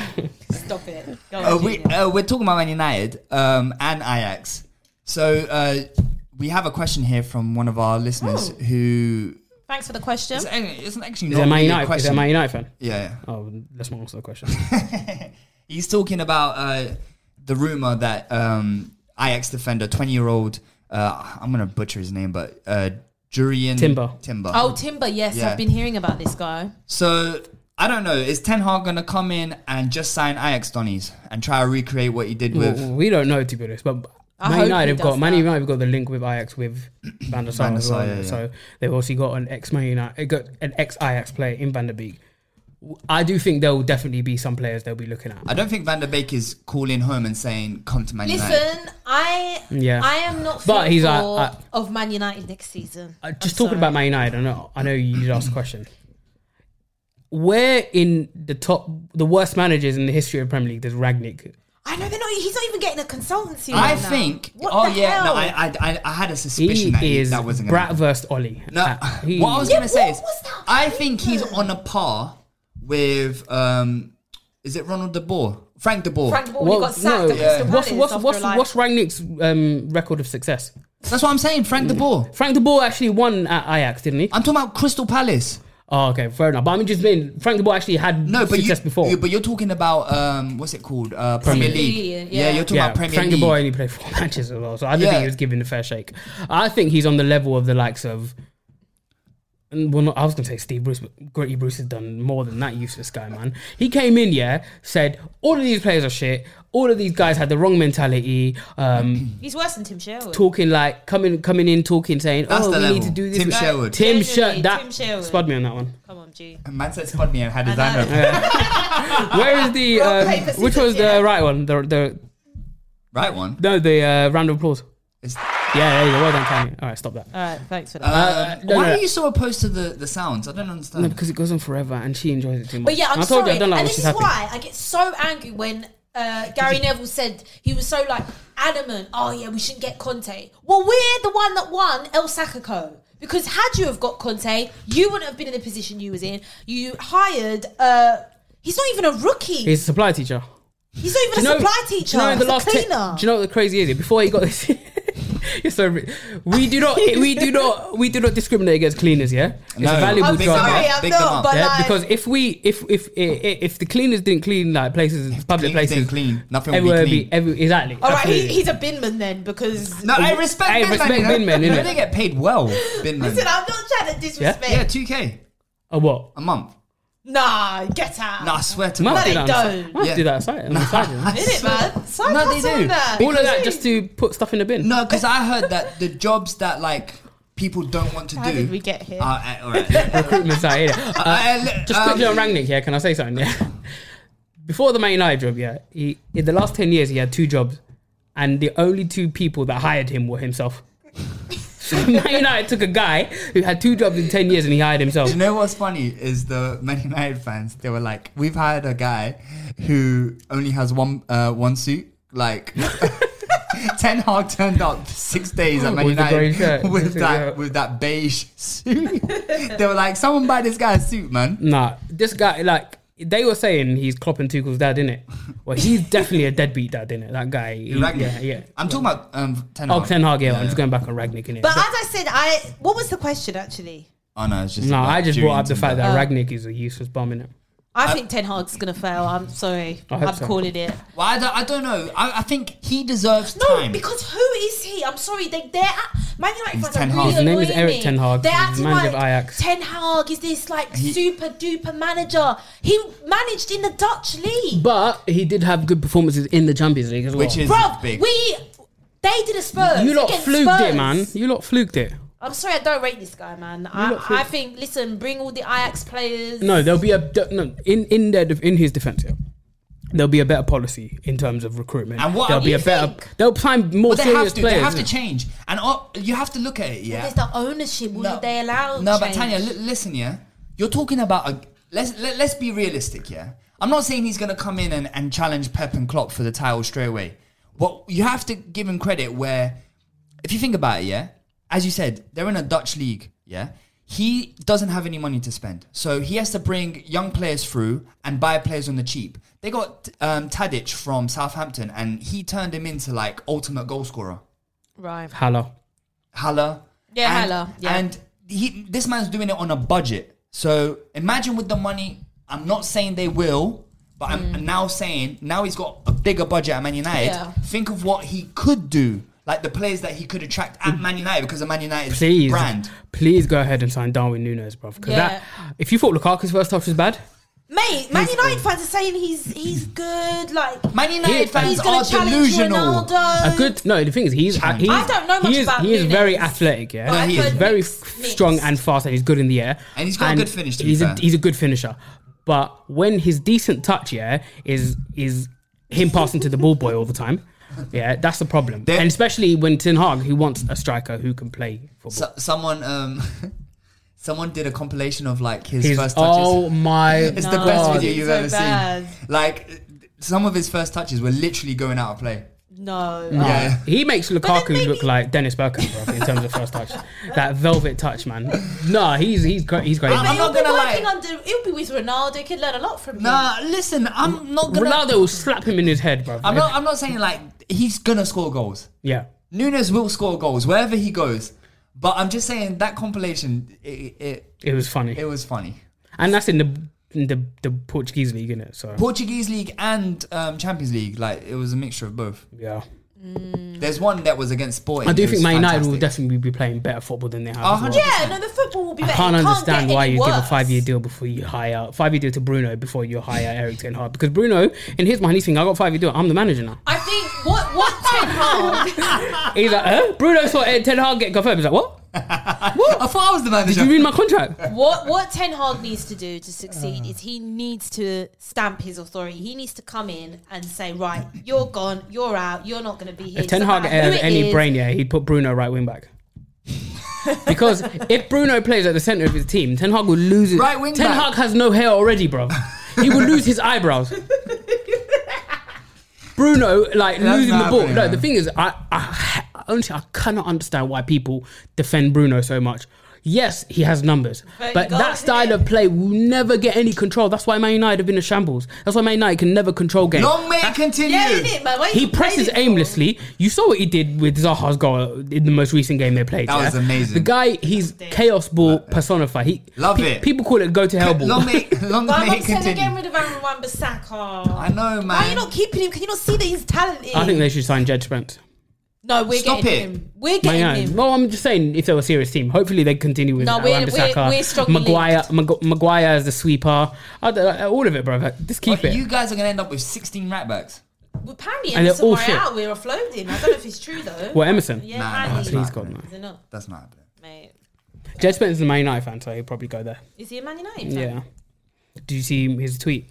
Stop it. Go Uh, on, we Junior. uh, we're talking about Man United um, and Ajax. So uh, we have a question here from one of our listeners Oh. who. Thanks for the question. It's, it's actually Is not it a Man really a United? Is it a question. Man United fan? Yeah, yeah. Oh, let's not answer the question. He's talking about uh, the rumor that um, Ajax defender, twenty-year-old, uh, I'm gonna butcher his name, but uh, Jurien Timber. Timber. Oh, Timber. Yes, Yeah. I've been hearing about this guy. So I don't know. Is Ten Hag gonna come in and just sign Ajax Donnies and try to recreate what he did with? Well, we don't know, to be honest, but I Man hope United he have got does Man that. United have got the link with Ajax with Van der Sar Van der as well. Sar, yeah, yeah. So they've also got an ex Man United, got an ex Ajax player in Van der Beek. I do think there will definitely be some players they'll be looking at. I don't think Van der Beek is calling home and saying, "Come to Man United." Listen, I Yeah. I am not But he's fearful like, uh, of Man United next season. Uh, I'm just talking sorry. about Man United, I know, I know you asked the question. Where in the top, the worst managers in the history of Premier League, there's Ragnick. I know they're not. He's not even getting a consultancy. I right now. think. What oh the yeah, hell? no, I, I, I, I had a He suspicion that, he, is that wasn't Brat gonna. versus Ollie. No, Uh, he- what I was Yeah, gonna say what is, was that I think he's on a par with, um, is it Ronald de Boer, Frank de Boer? Frank de Boer Well, got sacked no, at yeah. Crystal what's Palace what's after what's like- what's Rangnick's um, record of success? That's what I'm saying, Frank de Boer. Frank de Boer actually won at Ajax, didn't he? I'm talking about Crystal Palace. Oh, okay, fair enough. But I mean, just being Frank de Boer actually had No, but success you, before. you, but you're talking about um, what's it called? Uh, Premier Premier League. League, Yeah, yeah. you're talking yeah, about Premier Frank League. de Boer only played four matches as well, so I don't Yeah. think he was given a fair shake. I think he's on the level of the likes of. Well, not, I was going to say Steve Bruce, but Gritty Bruce has done more than that useless guy, man. He came in, yeah, said, all of these players are shit. All of these guys had the wrong mentality. Um, He's worse than Tim Sherwood. talking like, coming coming in, talking, saying, That's oh, the we level. need to do this. Tim with- Sherwood. Tim Genuinely, Sherwood. That Tim Sherwood. spud me on that one. Come on, G. Man said spud me and had his I hand know. up. Where is the, Rock, um, paper, which scissors, was the yeah. right one? The, the Right one. No, the uh, round of applause. It's- Yeah, there you go. Well done, Cammy. All right, stop that. All right, thanks for that. Uh, no, why no. are you so opposed to the, the sounds? I don't understand. No, because it goes on forever and she enjoys it too much. But yeah, I'm And I told sorry. you I don't like and when this she's is happy. why I get so angry when uh, Gary Neville said he was so like adamant. Oh yeah, we shouldn't get Conte. Well, we're the one that won El Sacco. Because had you have got Conte, you wouldn't have been in the position you was in. You hired. Uh, he's not even a rookie. He's a supply teacher. He's not even Do a you know- supply teacher. Do you know in the He's a last ten, cleaner. do you know what the crazy is? Before he got this, you're so ri- we do not we do not we do not discriminate against cleaners. Yeah, it's No. a valuable I'm Big job. them sorry, up, I'm big them not. up. But Yeah, like, because if we if if if if the cleaners didn't clean like places, public Cleaners places, didn't clean, nothing would be everywhere clean. every, exactly. all right, he, absolutely. he's a binman then because. No, I respect Hey, bin respect men, you know? bin men, innit? They get paid well, bin men. Listen, I'm not trying to disrespect. Yeah, two K a what? a month. Nah, get out. No, I swear to Must God. they do that. On, the don't. must Yeah. do that aside. On the side, you know? Did it, man? Side No, they hustle do. that. All of that just to put stuff in the bin. No, because I heard that the jobs that like people don't want to How do. did we get here? Uh, uh, all right. Recruitment side. innit? Uh, Uh, just um, quickly on Rangnick, yeah. Can I say something? Yeah. Before the Man United job, yeah, he in the last ten years he had two jobs, and the only two people that hired him were himself. So Man United took a guy who had two jobs in ten years and he hired himself. You know what's funny is the Man United fans. They were like, "We've hired a guy who only has one uh, one suit." Like, Ten Hag turned up six days at Man With the grey United shirt. with that Yeah. with that beige suit. They were like, "Someone buy this guy a suit, man." Nah, this guy like they were saying he's Klopp and Tuchel's dad, innit? Well, he's definitely a deadbeat dad, innit? That guy. he- Ragnick. yeah, yeah. I'm talking about um, Ten Oh, Hag. Ten Hag, yeah, I'm just going back on Ragnick, innit? But as I said, I what was the question actually? Oh no, it's just no, about I just brought up the Jurrien's fact and that Uh, Ragnick is a useless bum, innit? I think Ten Hag's gonna fail. I'm sorry. I hope I'm so. calling it. Well, I don't, I don't know. I, I think he deserves No, time. because who is he? I'm sorry. They, they're at, Man United He's fans Ten are Hag. really His name is annoying Eric me. Ten Hag. They're He's acting manager like of Ajax. Ten Hag is this like He- super duper manager. He managed in the Dutch league. But he did have good performances in the Champions League as well. Which is Bruv, big. we they did a Spurs. you lot against fluked Spurs. it, man. You lot fluked it. I'm sorry, I don't rate this guy, man. lot I, fluked- I think listen, bring all the Ajax players. No, there'll be a no in in their def- in his defense. Yeah. There'll be a better policy in terms of recruitment. And what- there'll be you a better. think? They'll find more But they serious have to. players. They have to innit? change, and uh, you have to look at it. Yeah. There's the ownership. Will No. they allow? No, but change? Tanya, li- listen, yeah. You're talking about a. Let's let, let's be realistic, yeah. I'm not saying he's gonna come in and, and challenge Pep and Klopp for the title straight away. What you have to give him credit where, if you think about it, yeah, as you said, they're in a Dutch league, yeah. He doesn't have any money to spend, so he has to bring young players through and buy players on the cheap. They got um, Tadic from Southampton, and he turned him into like ultimate goal scorer. right. Hello. Haller. Yeah, and, Haller, yeah. And he, this man's doing it on a budget. So imagine with the money, I'm not saying they will, but Mm. I'm now saying, now he's got a bigger budget at Man United. Yeah. Think of what he could do. Like the players that he could attract at Man United because of Man United's Please, brand. please go ahead and sign Darwin Núñez, bro. Because Yeah. that, if you thought Lukaku's first touch was bad, Mate, Man United fans are saying he's he's good. Like Man United He- fans he's going are to challenge delusional. Ronaldo. a good. No, the thing is, he's. Uh, he's I don't know much he is, about He is Núñez. very athletic. Yeah, But I've he he's is. heard very mixed- f- mixed. strong and fast, and he's good in the air. And he's got a good finish, to be he's fair. a he's a good finisher. But when his decent touch, yeah, is is him passing to the ball boy all the time. Yeah, that's the problem. There- and especially when Ten Hag, who wants a striker who can play football. So, someone, um, someone did a compilation of like his, His, first touches. oh my It's the No, best God. video it's you've so ever bad. seen. Like some of his first touches were literally going out of play. No. No. Yeah. He makes Lukaku maybe- look like Dennis Bergkamp, bro, in terms of first touch. That velvet touch, man. No, he's he's great. He's great. I'm But not he'll be gonna working lie. under. He'll be with Ronaldo. He could learn a lot from him. Nah, listen, I'm not gonna. Ronaldo will slap him in his head, bro. I'm not. I'm not saying like he's gonna score goals. Yeah. Nunes will score goals wherever he goes. But I'm just saying that compilation, it it, It was funny. it was funny. And that's in the in the, the Portuguese league, innit? So Portuguese league and um, Champions League, like it was a mixture of both. yeah. There's one that was against Sporting. I do it think was Man United will fantastic. definitely be playing better football than they have. Oh, as well. one hundred Yeah, no, the football will be I better. can't It understand get why any you give a worse. five-year deal before you hire five-year deal to Bruno before you hire Eric Ten Hag, because Bruno, in his mind, he's thinking, I got five-year deal. I'm the manager now. I think what what Ten Hag. He's like, huh? Bruno saw Ten Hag get confirmed. He's like, what? I thought I was the Did manager. you read my contract? What what Ten Hag needs to do to succeed is he needs to stamp his authority. He needs to come in and say, right, you're gone, you're out, you're not going to be here. If Ten No Hag matter had who it any is. brain, yeah, he'd put Bruno right wing back. Because if Bruno plays at the centre of his team, Ten Hag will lose it. Right wing Ten back. Hag has no hair already, bro. He will lose his eyebrows. Bruno, like That's losing the not ball. happening, No, man. the thing is, I, I honestly I cannot understand why people defend Bruno so much. Yes, he has numbers, There but you go, that style innit? of play will never get any control. That's why Man United have been a shambles. That's why Man United can never control games. Long may it continue. Yeah, innit, man? Why He you presses praise it for? aimlessly. You saw what he did with Zaha's goal in the most recent game they played. That yeah? was amazing. The guy, he's chaos ball personified. He Love pe- it. People call it go to hell ball. Long may, long But I'm may it not saying continue. again rid of Aaron Wan-Bissaka. I know, man. Why are you not keeping him? Can you not see that he's talented? I think they should sign Jed Spence. No, we're Stop getting it. him. We're Man getting United. him. Well, I'm just saying, if they're a serious team, hopefully they continue with No, no, we're- Wan-Bissaka, we're- we're strongly Maguire, Mag- Maguire as the sweeper. I don't- all of it, bro. Just keep But it. you guys are going to end up with sixteen right backs. Well, apparently, And they're Emerson all shit. Royale, we're offloading. I don't know if it's true though. What, Emerson? Yeah, Nah, nah, apparently. please, God, no. Is it not, That's not happening. mate? Jed Spence is a Man United fan, so he'll probably go there. Is he a Man United fan? Yeah. Did you see his tweet?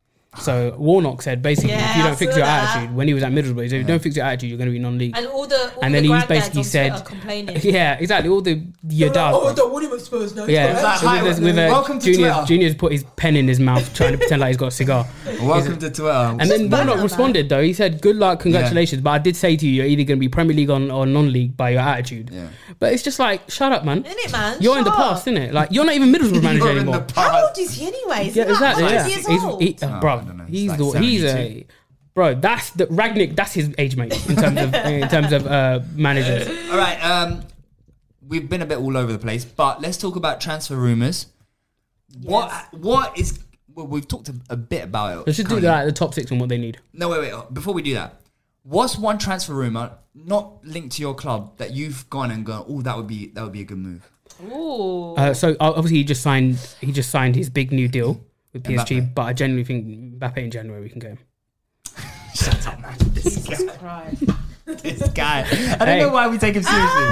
So Warnock said basically, Yeah, if you I don't fix saw your that. attitude, when he was at Middlesbrough, he said, if you don't fix your attitude, you're going to be non-league. And all the all And the then he granddads basically on said, Twitter complaining. yeah, exactly. All the your dad. Oh, don't want him at Spurs now. Yeah, Like, so hi, with, with a welcome to Junior's, Twitter. Junior's put his pen in his mouth, trying to pretend like he's got a cigar. Welcome to Twitter. And then banter, Warnock man. responded though. He said, "Good luck, congratulations." But I did say to you, you're either going to be Premier League on, or non-league by your attitude. Yeah. But it's just like, shut up, man. Isn't it, man? You're in the Shut past, up. isn't it? Like you're not even Middlesbrough manager You're in anymore. the How past. old is he anyway? Is Yeah, he like exactly. one Yeah, hundred he's, years old? he, uh, Oh, I bro, don't know. he's It's the like he's a seventy-two. bro. That's the Ragnick. That's his age mate in terms of in terms of uh, managers. All right, um, we've been a bit all over the place, but let's talk about transfer rumors. What what is? Well, we've talked a, a bit about it. Let's just do currently. that. The top six and what they need. No, wait, wait. Before we do that, what's one transfer rumor not linked to your club that you've gone and gone? Oh, that would be that would be a good move. Ooh. Uh, so uh, obviously he just signed. He just signed his big new deal with P S G. Mbappe. But I genuinely think Mbappe in January we can get him. Shut up, man. This Jesus guy. Christ. This guy. I don't Hey. know why we take him seriously,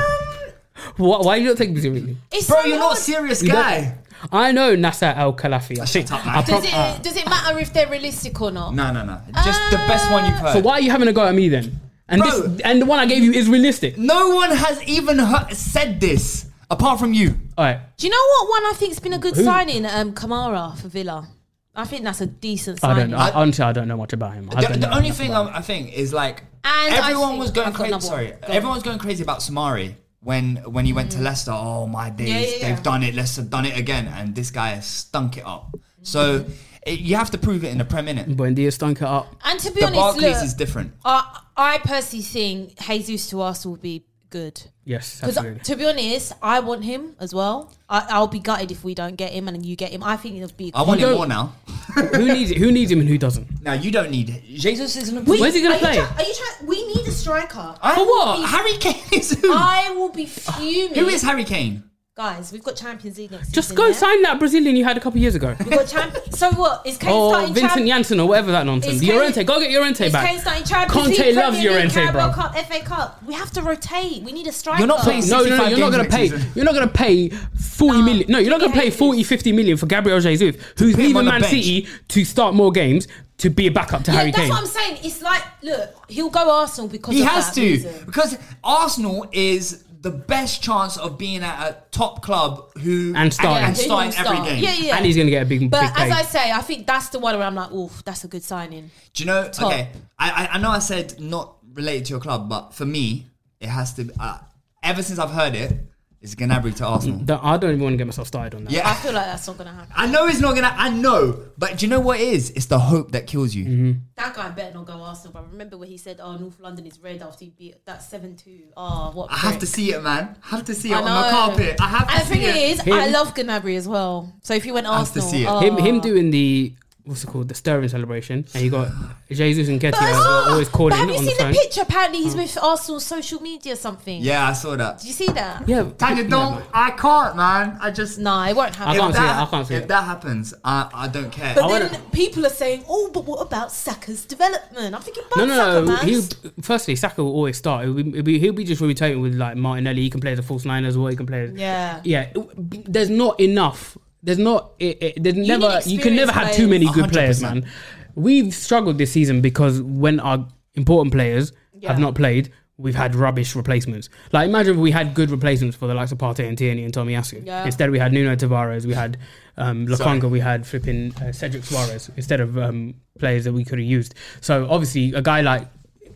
Why, why are you not taking me seriously? It's bro. so You're not a hard. serious You don't- guy. I know Nasser Al Khelafi. I think. up, man. I Does prob- it, uh, does it matter if they're realistic or not? No, no, no. Just the best one you've heard. so why are you having a go at me then? And Bro. this and the one I gave you is realistic. No one has even heard, said this apart from you. All right. Do you know what one I think's been a good Who? signing? Um, Kamara for Villa. I think that's a decent I signing. don't know. I, honestly, I don't know much about him. I The, don't the know only enough thing about I, I think is like And I everyone think- was going I've got crazy. another Sorry, one. Go on. everyone was going crazy about Samari when when he went to Leicester. Oh my days, Yeah, yeah, yeah. they've done it. Leicester done it again, and this guy has stunk it up. So it, you have to prove it in the Prem minute. him. Buendia stunk it up. And to be The honest, Barclays look, is different. I, I personally think Jesus to Arsenal would be good. Yes, Because absolutely. to be honest, I want him as well. I, I'll be gutted if we don't get him and then you get him. I think it'll be. I want You him don't- more now. Who needs it? Who needs him and who doesn't? Now you don't need it. Jesus isn't. We- Where's he gonna are you play? try- are you trying? We need a striker. I, For what? be- Harry Kane is who? I will be fuming. Who is Harry Kane? Guys, we've got Champions League next Just season. go yeah? sign that Brazilian you had a couple years ago. We've got champ- So what? Is Kane Or starting Vincent champ- Janssen or whatever that nonsense. Is Kane- Llorente, go get Llorente Is back. Kane starting Champions Conte League, loves Premier League, Llorente, bro. Carabao Cup, F A Cup. We have to rotate. We need a striker. You're not playing No, no, no, sixty-five you're not games going to next pay. season. You're not going to pay forty No, million. No, you're not going to Jimmy pay forty, Hayes. fifty million for Gabriel Jesus, who's Put him on leaving the Man bench. City to start more games to be a backup to Yeah, Harry that's Kane. what I'm saying. It's like, look, he'll go Arsenal because He of has that to reason. because Arsenal is the best chance of being at a top club who And starting. and Who starting will every start. game. Yeah, yeah. And he's going to get a big, But big as pay. I say, I think that's the one where I'm like, oof, that's a good signing. Do you know? Top. Okay, I, I I know I said not related to your club, but for me, it has to. Uh, ever since I've heard it, it's Gnabry to Arsenal. Don't- I don't even want to get myself started on that. I Yeah, feel like that's not going to happen. I know it's not gonna. I know, but do you know what it is? It's the hope that kills you. Mm-hmm. That guy better not go Arsenal, but remember when he said, oh, North London is red after he beat that seven two. Oh, what I have prick. to see it, man. I have to see it I on the know. carpet. I have to And the see thing it. is, Him- I love Gnabry as well. So if he went have to Arsenal, see it. oh. Him, him doing the, what's it called, the stirring celebration, and you got Jesus and Ketia Oh, always calling but have you on the seen the, phone. picture? Apparently, he's with Arsenal's social media or something. Yeah, I saw that. Did you see that? Yeah, Tanya, don't. I can't, man. I just. No, it won't happen. I can't if see it, that- I can't see if it. that happens, I I don't care. But I then wanna- people are saying, "Oh, but what about Saka's development?" I'm thinking, No, "But no, Saka, no. man." He'll, firstly, Saka will always start. It'll be, it'll be, he'll be just rotating with like Martinelli. He can play as a false nine as well. He can play. As, Yeah. yeah. There's not enough. There's not. It, it, there's You never. need You can never have too experienced many players. good players, one hundred man. We've struggled this season because when our important players Yeah. have not played, we've had rubbish replacements. Like imagine if we had good replacements for the likes of Partey and Tierney and Tomiyasu. Yeah. Instead, we had Nuno Tavares. We had um, Lukonga. We had flipping uh, Cedric Suarez instead of um, players that we could have used. So obviously, a guy like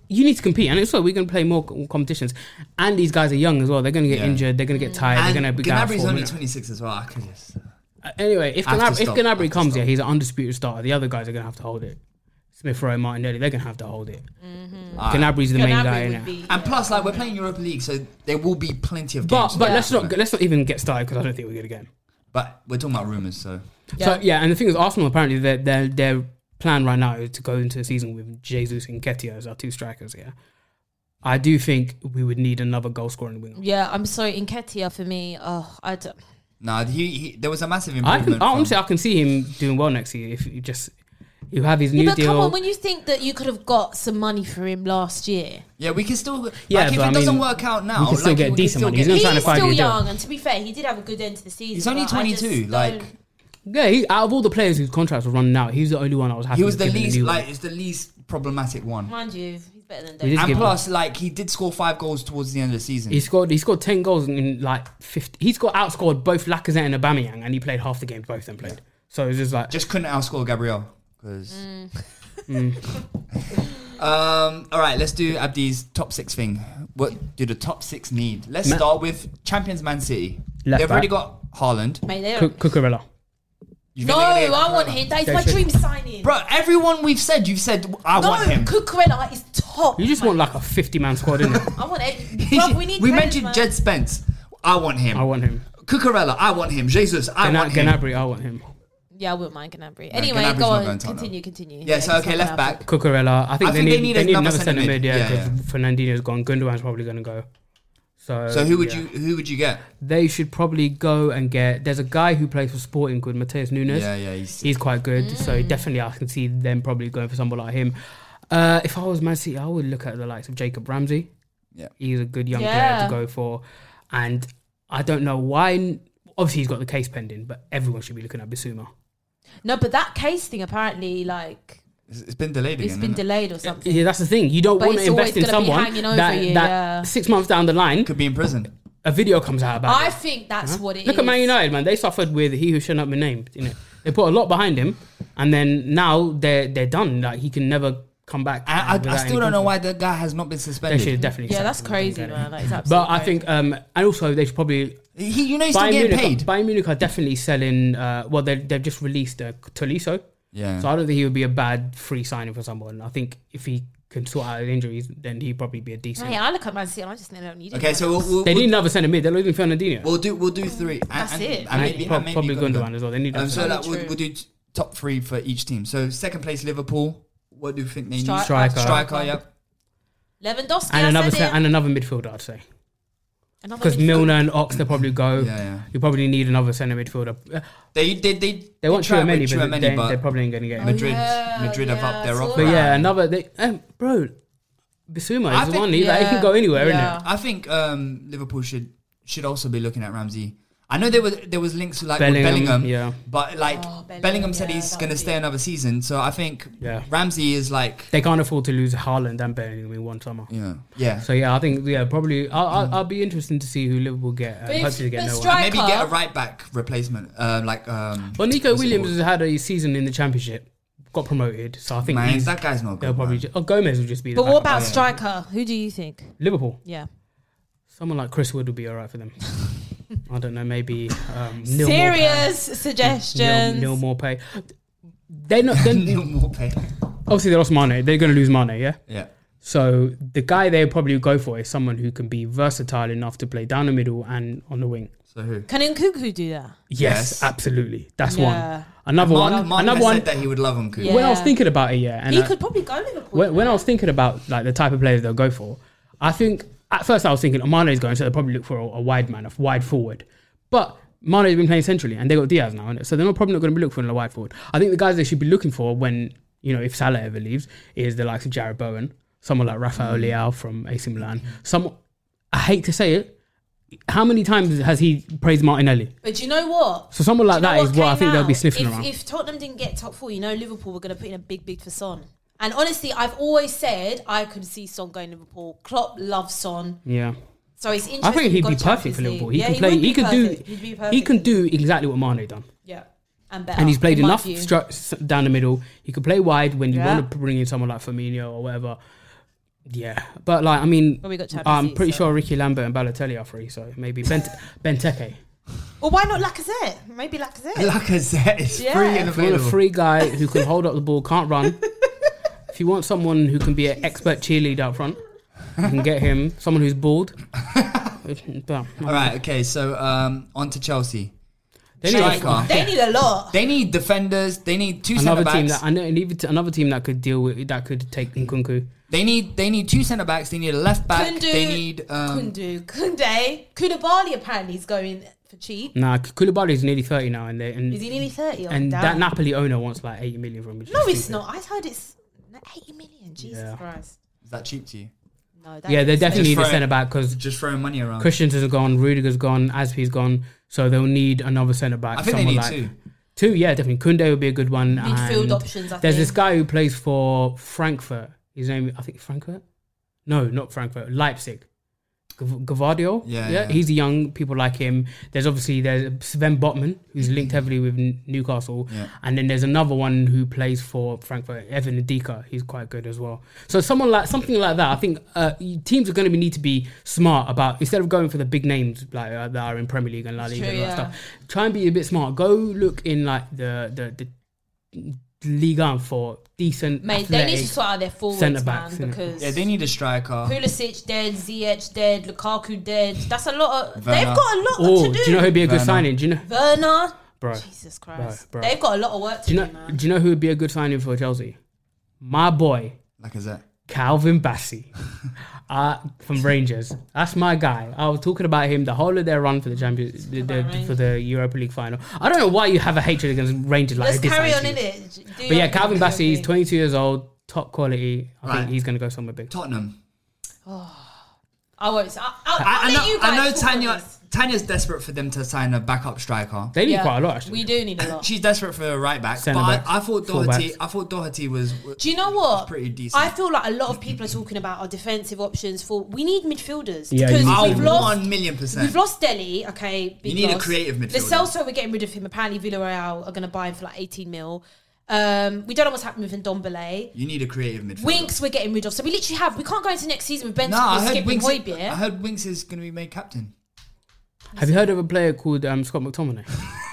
you need to compete, and also we're going to play more co- competitions. And these guys are young as well. They're going to get Yeah. injured. They're going to get tired. And they're going to be out for Gnabry's a only minute. twenty-six as well. I could just. Uh, Anyway, if Have to Gnabry, if stop, have Gnabry to comes stop. here, he's an undisputed starter. The other guys are going to have to hold it. Smith Rowe, Martinelli, they're going to have to hold it. Alright. Gnabry's the main Gnabry guy in would it. be- And plus, like we're playing Europa League, so there will be plenty of But games. but to let's watch. not let's not even get started because I don't think we're going to get him. But we're talking about rumours, so So yeah, and the thing is, Arsenal apparently their their their plan right now is to go into the season with Jesus and Nketiah as our two strikers. Yeah, I do think we would need another goal scoring winger. Yeah, I'm sorry, Nketiah for me. Oh, I don't. no, he, he there was a massive I improvement. can I from- honestly I can see him doing well next year if you just you have his new Yeah, but deal. come on, when you think that you could have got some money for him last year, yeah, we can still. Yeah, like, if but it I doesn't mean, work out now, we can still like, get we decent still money. get- He's he's gonna sign a five-year still deal. young, and to be fair, he did have a good end to the season. He's only but I just twenty-two. Like don't- Yeah, he, out of all the players whose contracts were running out, he's the only one I was happy. he was with the giving a least, new like, one. it's the least problematic one. mind you, he's better than He David. just And give- plus, like, he did score five goals towards the end of the season. He scored. He scored ten goals in like fifty. He scored outscored both Lacazette and Aubameyang, and he played half the games both of them played. So it's just like Just couldn't outscore Gabriel because. Mm. Um. All right, let's do Abdi's top six thing. What do the top six need? Let's Ma- start with champions Man City. Left They've already back. got Haaland. Mate, they Cu- don't- Cucurella. You no, think they're gonna get I want Cucurella? him. That is They my should. dream signing. Bro, everyone we've said, you've said I no, want him. Cucurella is top. You just man. want like a fifty-man squad, innit? I want it. Bro, we need. we players, mentioned man. Jed Spence. I want him. I want him. Cucurella. I want him. Jesus. I Gana- want him. Gnabry, I want him. Yeah, I wouldn't mind Gnabry. Anyway, Gnabry's go not on. going to Continue, continue. Yeah. So he's okay, not left gonna happen. back. Cucurella. I think I they think need they need they need another another centre centre mid. mid. Yeah, Yeah, because Fernandinho's gone. Gundogan's probably going to go. So So who would yeah. you who would you get? They should probably go and get. There's a guy who plays for Sporting called Mateus Nunes. Yeah, yeah. He's, He's quite good. Mm. So definitely, I can see them probably going for someone like him. Uh, if I was Man City, I would look at the likes of Jacob Ramsey. Yeah. He's a good young Yeah. player to go for, and I don't know why. Obviously, he's got the case pending, but everyone should be looking at Bissouma. No, but that case thing apparently, like, it's it's been delayed again. it's been isn't it? delayed or something. Yeah, that's the thing. You don't But want to it's always invest in gonna be someone hanging over that, you, that yeah. six months down the line, Could be in prison. a video comes out about I it. think that's what it is. Look at Man United, man. They suffered with he who should not be named. You know, they put a lot behind him, and then now they're they're done. Like he can never come back. I, I, without I any still don't know consequence. why the guy has not been They suspended. should definitely. Yeah, sack that's him. crazy, Get it. man. Like, it's But absolutely I think, um, and also they should probably He, you know, he's still Bayern getting Munich. paid. Bayern Munich are definitely selling. Uh, well, they they've just released uh, Tolisso, Yeah. so I don't think he would be a bad free signing for someone. I think if he can sort out his injuries, then he'd probably be a decent. Hey, I look at Man City and I just think they don't need it. Okay, so we'll, we'll, They we'll, need another centre mid. They're losing Fernandinho. we'll do we'll do three. And, That's and, it. And And maybe, prob- and maybe probably Gundogan. Gundogan as well. They need Um, that so Very like, we'll, true. we'll do t- top three for each team. So second place Liverpool. What do you think they Stri- need? Striker. Striker, yep. Lewandowski, and I another said ce- it. and another midfielder, I'd say, Another because midfield- Milner and Ox they'll probably go. Yeah, yeah. You probably need another centre midfielder. Uh, They they they They want tried Tchouameni, with but, Tchouameni, they, but they probably ain't going to get him. Madrid yeah, Madrid have yeah, up their I saw offer. But yeah, Right. another they, um, bro, Bissouma I is the think- one. He, like, he yeah, can go anywhere, yeah. innit? I think um, Liverpool should should also be looking at Ramsey. I know there was there was links to like Bellingham, with Bellingham, yeah. but like Oh, Bellingham, Bellingham said yeah, he's that going to would stay be- another season. So I think Yeah. Ramsey is like They can't afford to lose Haaland and Bellingham in one summer. yeah yeah. So yeah, I think yeah probably I'll, I'll, I'll be interested to see who Liverpool get. Uh, But if- hopefully they get but no one. strike- Maybe get a Striker. right back replacement, uh, like um. Well, Nico what's it Williams called? has had a season in the Championship, got promoted, so I think Man, he's, that guy's not they'll good. probably man. just, oh Gomez will just be. The But what backup. about yeah. striker? Who do you think? Liverpool? Yeah. Someone like Chris Wood would be alright for them. I don't know, maybe um, Neil Serious Morpay. suggestions. Neil, Neil Morpay. They're not. They're, Neil Morpay. obviously, they lost Mane. They're going to lose Mane, yeah. Yeah. So the guy they probably go for is someone who can be versatile enough to play down the middle and on the wing. So who? Can Nkunku do that? Yes, Yes. absolutely. That's Yeah. one. Another Mark, one. Mark another has one. said that he would love him. Cool. Yeah. When I was thinking about it, yeah, and he I- could probably go Liverpool. when, when I was thinking about like the type of players they'll go for, I think at first I was thinking Mane is going, so they'll probably look for a, a wide man, a wide forward. But Mane has been playing centrally, and they got Diaz now, innit? So they're not probably not going to be looking for a wide forward. I think the guys they should be looking for when you know if Salah ever leaves is the likes of Jared Bowen, someone like Rafael Leao from A C Milan. Some, I hate to say it, how many times has he praised Martinelli? But you know what? So someone like Do you that know is what I came think they'll be out? sniffing if, around. If Tottenham didn't get top four, you know Liverpool were going to put in a big bid for Son. And honestly, I've always said I could see Son going to Liverpool. Klopp loves Son. yeah. So it's interesting. I think he'd got be Champions perfect for League. Liverpool. He Yeah, can play. would He be could do. perfect. He'd be He perfect. can do exactly what Mane done. Yeah. And better. And he's played in my enough view. stru- down the middle. He could play wide when you Yeah. want to bring in someone like Firmino or whatever. Yeah, but like I mean, Well, we got Champions I'm League, pretty so- sure Ricky Lambert and Balotelli are free, so maybe Bent- Benteke. Well, why not Lacazette? Maybe Lacazette. Lacazette is Yeah. free and If you want a available. free guy who can hold up the ball, can't run. If you want someone who can be an expert cheerleader up front, you can get him. Someone who's bald. All right, okay, so um, on to Chelsea. They need, Striker. They need a lot. They need defenders. They need two another centre team backs. that I know, and even t- another team that could deal with that could take Nkunku. They need they need two centre backs. They need a left back. Kundu, They need um, Kundu, Kunde, Koulibaly apparently is going for cheap. Nah, Koulibaly is nearly thirty now, and they and, Is he nearly thirty? and that Napoli owner wants like eighty million from him. which No, is it's stupid. not. I heard it's eighty million. Jesus Yeah. Christ. Is that cheap to you? No, that Yeah, they is- definitely Just need a throw it- centre back because Just throwing money around. Christensen's gone, Rudiger's gone, Aspie's gone, so they'll need another centre back. I think they someone need like, two. Two, yeah, definitely. Kunde would be a good one. Midfield and options, I There's think. this guy who plays for Frankfurt. His name, I think, Frankfurt. No, not Frankfurt. Leipzig. Gav- Gavardio. Yeah, yeah. He's young. People like him. There's obviously there's Sven Botman, who's linked heavily with N- Newcastle, Yeah. and then there's another one who plays for Frankfurt, Evan Ndika. He's quite good as well. So someone like something like that. I think uh, teams are going to need to be smart about instead of going for the big names like uh, that are in Premier League and La Liga True, and all that yeah. stuff. Try and be a bit smart. Go look in like the the the Ligue one for decent. Mate, they need to athletic sort out their forwards, centre-backs, man, innit? because Yeah, they need a striker. Pulisic dead, Ziyech dead, Lukaku dead. That's a lot of. Werner. They've got a lot Oh, to do do. you know who'd be a good Werner. signing? Do you know? Werner. Bro, Jesus Christ. Bro, bro. They've got a lot of work to do you do, know? man. Do you know who would be a good signing for Chelsea? My boy, Lacazette. Calvin Bassey, uh, from Rangers. That's my guy. I was talking about him the whole of their run for the Champions, the, the, About for the Europa League final. I don't know why you have a hatred against Rangers like Let's this. carry on attitude. in it. Do But your yeah, thing, Calvin do your Bassey is thing. twenty-two years old, top quality. I Right. think he's going to go somewhere big. Tottenham. I won't. I'll, I'll, I, I'll I let know. you guys I know. talk on Tanya. this. Tanya's desperate for them to sign a backup striker. They need Yeah, quite a lot actually. We do need a lot. She's desperate for a right back. Centre but I, backs, I thought full Doherty. backs. I thought Doherty was. Do you know what? pretty decent. I feel like a lot of people are talking about our defensive options for. We need midfielders Yeah, because you need Oh, we've to. lost. one million percent. We've lost Dele. Okay, big You need a loss. creative midfielder. The Celso, we're getting rid of him. Apparently, Villarreal are going to buy him for like eighteen mil. Um, we don't know what's happening with Ndombele. You need a creative midfielder. Winks, we're getting rid of. So we literally have. We can't go into next season with Ben No, I Skip heard and Winks. Højbjerg. I heard Winks is going to be made captain. Have you heard of a player called um, Scott McTominay?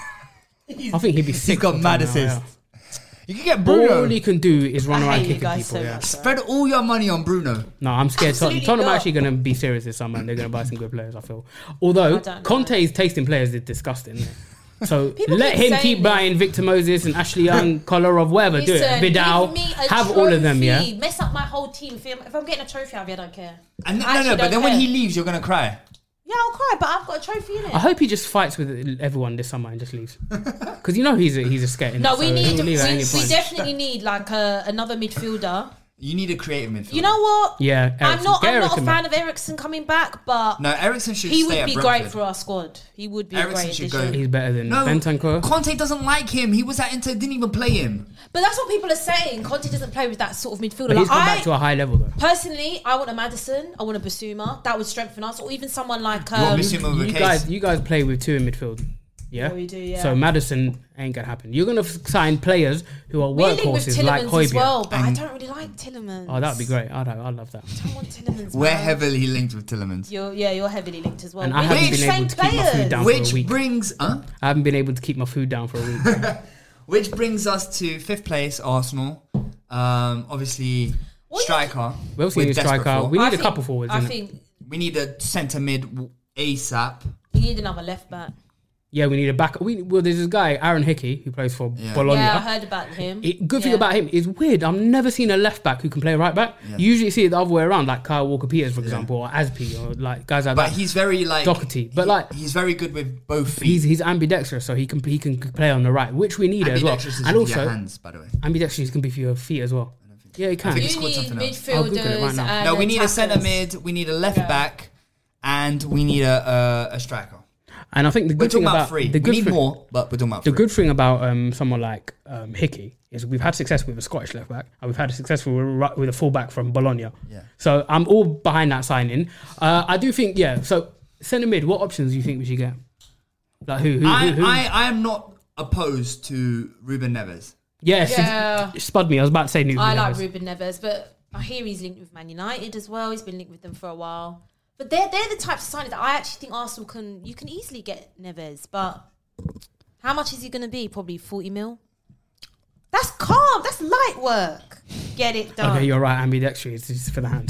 I think he'd be sick. He's got sometime mad now, assists. You can get yeah. Bruno. All he can do is run I around hate you kicking guys people. so yeah. much. Spread all your money on Bruno. No, I'm scared. Tot- Absolutely Tottenham not. actually going to be serious this summer and they're going to buy some good players, I feel. Although I don't know. Conte's tasting players is disgusting. Isn't it? So People let keep him saying keep this. buying Victor Moses and Ashley Young, Kolarov, whatever. do it. Listen, Vidal. give me a Have all of them, yeah? trophy. Mess up my whole team. If I'm if I'm getting a trophy out of it, I don't care. And no, I no, actually no. But don't then when care. he leaves, you're going to cry. Yeah, I'll cry, but I've got a trophy in it. I hope he just fights with everyone this summer and just leaves. Because you know he's a, he's a skater. No, so we need. he'll We, leave at any we point. definitely need like a, another midfielder. You need a creative midfielder. You know what? Yeah, I'm Eriksen. not. Get I'm not a Eriksen fan back. of Ericsson coming back, but No, Ericsson should he stay would at be Brentford. great for our squad. He would be a Eriksen great should addition. go. He's better than No, Bentancur. Conte doesn't like him. He was at Inter, didn't even play him. But that's what people are saying. Conte doesn't play with that sort of midfielder. But he's Like, come I, back to a high level though. personally, I want a Madison. I want a Basuma. That would strengthen us, or even someone like. You want Um, Basuma over You Case? guys, you guys play with two in midfield. Yeah, Yeah, we do, yeah. So Madison ain't gonna happen. You're gonna f- sign players who are we're linked with workhorses like Tillemans as Højbjerg. well, but I And- don't really like Tillemans. Oh, that'd be great. I'd, I'd love that. I want Tillemans. We're man. heavily linked with Tillemans. You're, yeah, you're heavily linked as well. And We're I haven't the been same able to keep my food players. down. for a Which week. brings, huh? I haven't been able to keep my food down for a week. Which brings us to fifth place, Arsenal. Um, obviously, What do striker. We also we're need a desperate striker. for. We need I a think- couple forwards. I innit? think We need a centre mid w- ASAP. you need another left back. Yeah, we need a back. We well, there's this guy Aaron Hickey who plays for Yeah. Bologna. Yeah, I heard about him. It, good thing Yeah. about him is weird. I've never seen a left back who can play right back. Yeah. You usually see it the other way around, like Kyle Walker Peters, for example, or Aspi, or like guys like But that. he's very like Doherty. But he- like- he's very good with both feet. He's he's ambidextrous, so he can he can play on the right, which we need as well. Ambidextrous is And with your also hands, by the way. ambidextrous can be for your feet as well. Yeah, he can. think You it's called need something else. I'll Google it midfielders right now. and No, we need a centre attackers. mid. We need a left Yeah. back, and we need a a, a striker. And I think the We're good thing talking about about three. the We good need thing, more, but we're talking about the three. good thing about um, someone like um, Hickey is we've had success with a Scottish left back, and we've had a success with, a- with a fullback from Bologna. Yeah. So I'm all behind that signing. Uh, I do think, yeah. So centre mid, what options do you think we should get? Like who? who, I, who, who? I I am not opposed to Ruben Neves. yes, Yeah. spud me. I was about to say Newton. I like Neves. Ruben Neves, but I hear he's linked with Man United as well. He's been linked with them for a while. But they're they're the types of signings that I actually think Arsenal can you can easily get Neves. But how much is he going to be? Probably forty mil. That's calm. That's light work. Get it done. Okay, you're right. Ambidextrous is for the hand.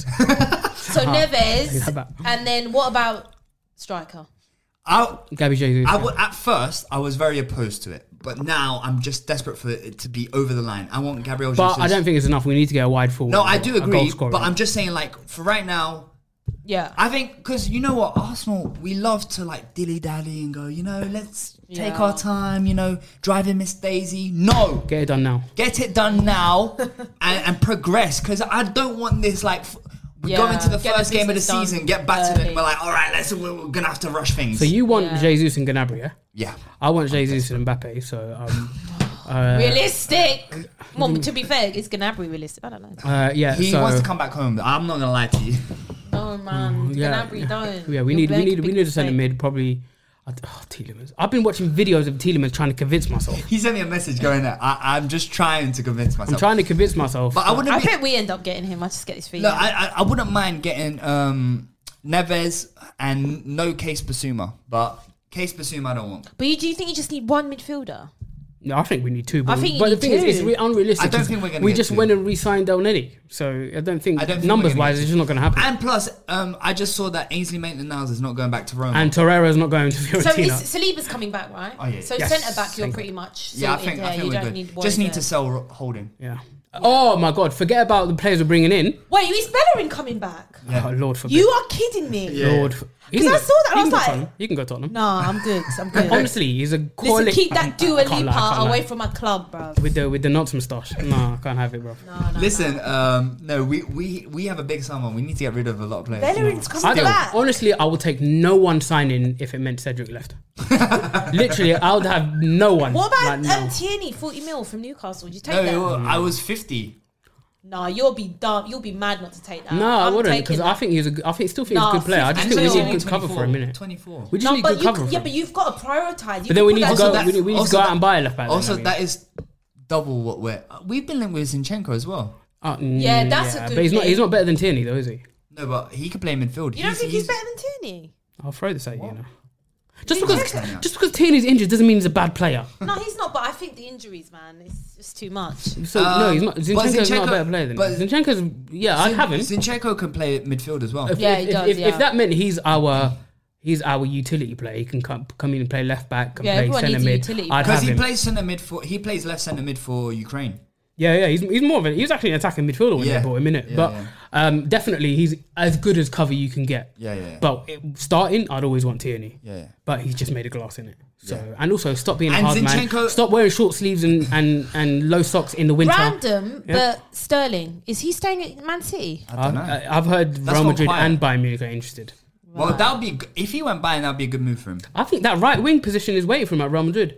So Neves, and then what about striker? I, Gabby Jesus. I w- at first, I was very opposed to it, but now I'm just desperate for it to be over the line. I want Gabriel Jesus. But I don't think it's enough. We need to get a wide forward. No, I do a goal agree, scorer. but I'm just saying, like, for right now, Yeah. I think, because you know what, Arsenal, we love to, like, dilly-dally and go, you know, let's take Yeah. our time, you know, driving Miss Daisy. No! Get it done now. Get it done now and, and progress, because I don't want this, like... F- We Yeah, go into the get first the game of the business done season, get back to it, early. we're like, all right, let's, we're, we're going to have to rush things. So you want Yeah. Jesus and Gnabry, yeah? Yeah. I want Jesus and Mbappe, so... Um, uh, Realistic. Well, to be fair, is Gnabry realistic? I don't know. uh, yeah, He so, wants to come back home. I'm not going to lie to you. No, man. yeah. Gnabry don't. Yeah, we You'll need we make a need we big need to send a mistake. mid probably. Oh, Tielemans. I've been watching videos of Tielemans trying to convince myself. He sent me a message going, I, I'm just trying to convince myself. I'm trying to convince myself. But I wouldn't I be... bet we end up getting him. I just get his feet. Look, I, I, I wouldn't mind getting um, Neves and no Case Basuma, but Case Basuma I don't want. But you, do you think you just need one midfielder? No, I think we need two. But, I think you but the need thing is, two. it's re- unrealistic. I don't 'cause think we're gonna We get just two. went and re-signed Del Nelly, so I don't think, I don't think numbers we're gonna wise, get it's just not going to happen. And plus, um, I just saw that Ainsley Maitland-Niles is not going back to Roma. And Torreira's not going to So Fiorentina. is Saliba's coming back, right? Oh, yeah. So Yes. centre back, you're Thank pretty much yeah, I sorted think, there. I think you we're don't good. need Just need there. to sell Holding. yeah. Oh my God! Forget about the players we're bringing in. Wait, is Bellerin coming back? Yeah. Oh Lord forbid. You are kidding me. Lord. You 'Cause can I go- saw that, I you was can go like- Tottenham. You can go Tottenham. Nah, I'm good. I'm good. Honestly, he's a Listen, quality. keep that Dua I can't lie, I can't Lipa lie. away from my club, bro. with the with the nuts moustache. No, I can't have it, bro. No, no, Listen, no. um, no, we, we, we have a big summer. We need to get rid of a lot of players. Bellerin's coming I don't, back. honestly, I would take no one signing if it meant Cedric left. Literally, I would have no one. What about like, no. um, Tierney, forty mil from Newcastle? Would you take No, that? it wa- I was fifty. Nah, you'll be dumb. You'll be mad not to take that. No, I I'm wouldn't taking because that. I think he's a. good- I think still think he's Nah, a good player. I just fifty think we mil. need good cover for a minute. twenty-four. We just No, need but good you, cover. c- for yeah, him. but you've got to prioritise. But then we need to Also go. that- We need, we need to also go out that- and buy a left back. Also, then, that is double what we're... We've been linked with Zinchenko as well. uh, Yeah, that's a good But he's not. pick. He's not better than Tierney, though, is he? No, but he could play midfield. You don't think he's, better than Tierney? I'll throw this at you. you know. Just You because, check that. just because Tierney's injured doesn't mean he's a bad player. No, he's not. But I think the injuries, man, it's just too much. So no, he's not. Um, but Zinchenko's not a Zinchenko- better player than but- him. Zinchenko's. Yeah, I'd have him. Zinchenko can play midfield as well. If, Yeah, if, he if, does, if, yeah. if that meant he's our he's our utility player, he can come, come in and play left back, can Yeah, play everyone centre needs a mid. utility I'd Because have he him. plays centre mid for he plays left centre mid for Ukraine. Yeah, yeah, he's, he's more of a, he was actually an attacking midfielder when Yeah. they brought him in it. Yeah, but yeah. Um, definitely he's as good as cover you can get. Yeah, yeah, yeah. But it, starting, I'd always want Tierney. Yeah, yeah. But he's just made a glass in it. So Yeah. and also stop being a And hard Zinchenko- man. Stop wearing short sleeves and, and, and low socks in the winter. Random, Yeah. but Sterling, is he staying at Man City? I don't know. I, I've heard That's Real gone Madrid quiet. and Bayern Munich are interested. Well, that would be g- if he went by, that'd be a good move for him. I think that right wing position is waiting for him at Real Madrid.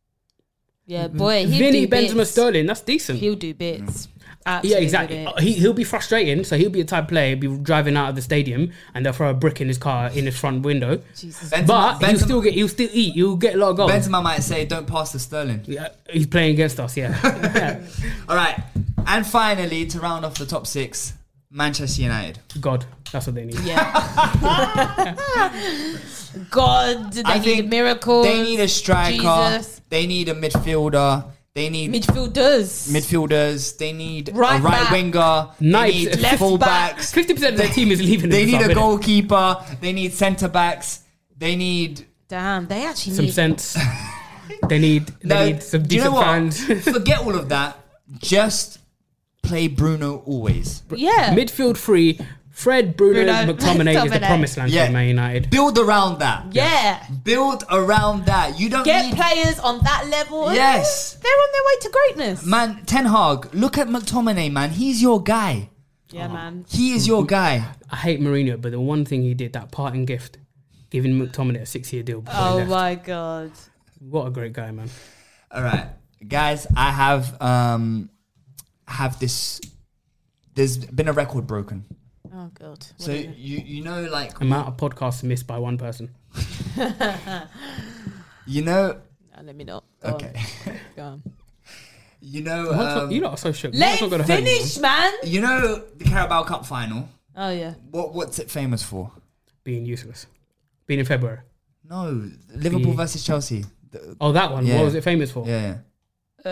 Yeah, boy, he'll Vinny, do Benzema, bits. Sterling, that's decent. He'll do bits. Yeah, Absolute exactly. bits. He, he'll be frustrating, so he'll be a type of player, be driving out of the stadium and they'll throw a brick in his car in his front window. Jesus. Benzema, But he'll Benzema- still get, he'll still eat, he'll get a lot of goals. Benzema might say, "Don't pass to Sterling." Yeah, he's playing against us, yeah. yeah. All right, and finally to round off the top six, Manchester United. God, that's what they need. Yeah. God, they I need think miracles. They need a striker. Jesus. They need a midfielder. They need Midfielders. midfielders. They need Right a right back. winger. Knight, They need left fullbacks. fifty percent of their team is leaving. They in the need summer, a innit? goalkeeper. They need centre backs. They need Damn, they actually Some need. sense. They need, they No, need some do you know decent what? fans. Forget all of that. Just play Bruno always. Yeah. Midfield free. Fred, Bruno, Bruno, McTominay is the McTominay. promised land Yeah. for Man United. Build around that. yeah. Build around that. You don't Get need players on that level. Yes. They're on their way to greatness. man. Ten Hag. Look at McTominay, man. He's your guy. Yeah, man. He is your guy. I hate Mourinho, but the one thing he did, that parting gift, giving McTominay a six-year deal before he Oh left. my God. What a great guy, man. All right, guys. I have um have this. There's been a record broken. Oh God. What So is it? you you know like Amount of podcasts missed by one person. you know No, let me not. Go okay. On. Go on. You know, Mark's not- um, you lot are so shook. Let Mark's not him gonna hurt you. finish, man. you know the Carabao Cup final. Oh yeah. What what's it famous for? Being useless. Being in February. No, Liverpool The- versus Chelsea. The- Oh, that one. Yeah. What was it famous for? yeah, yeah.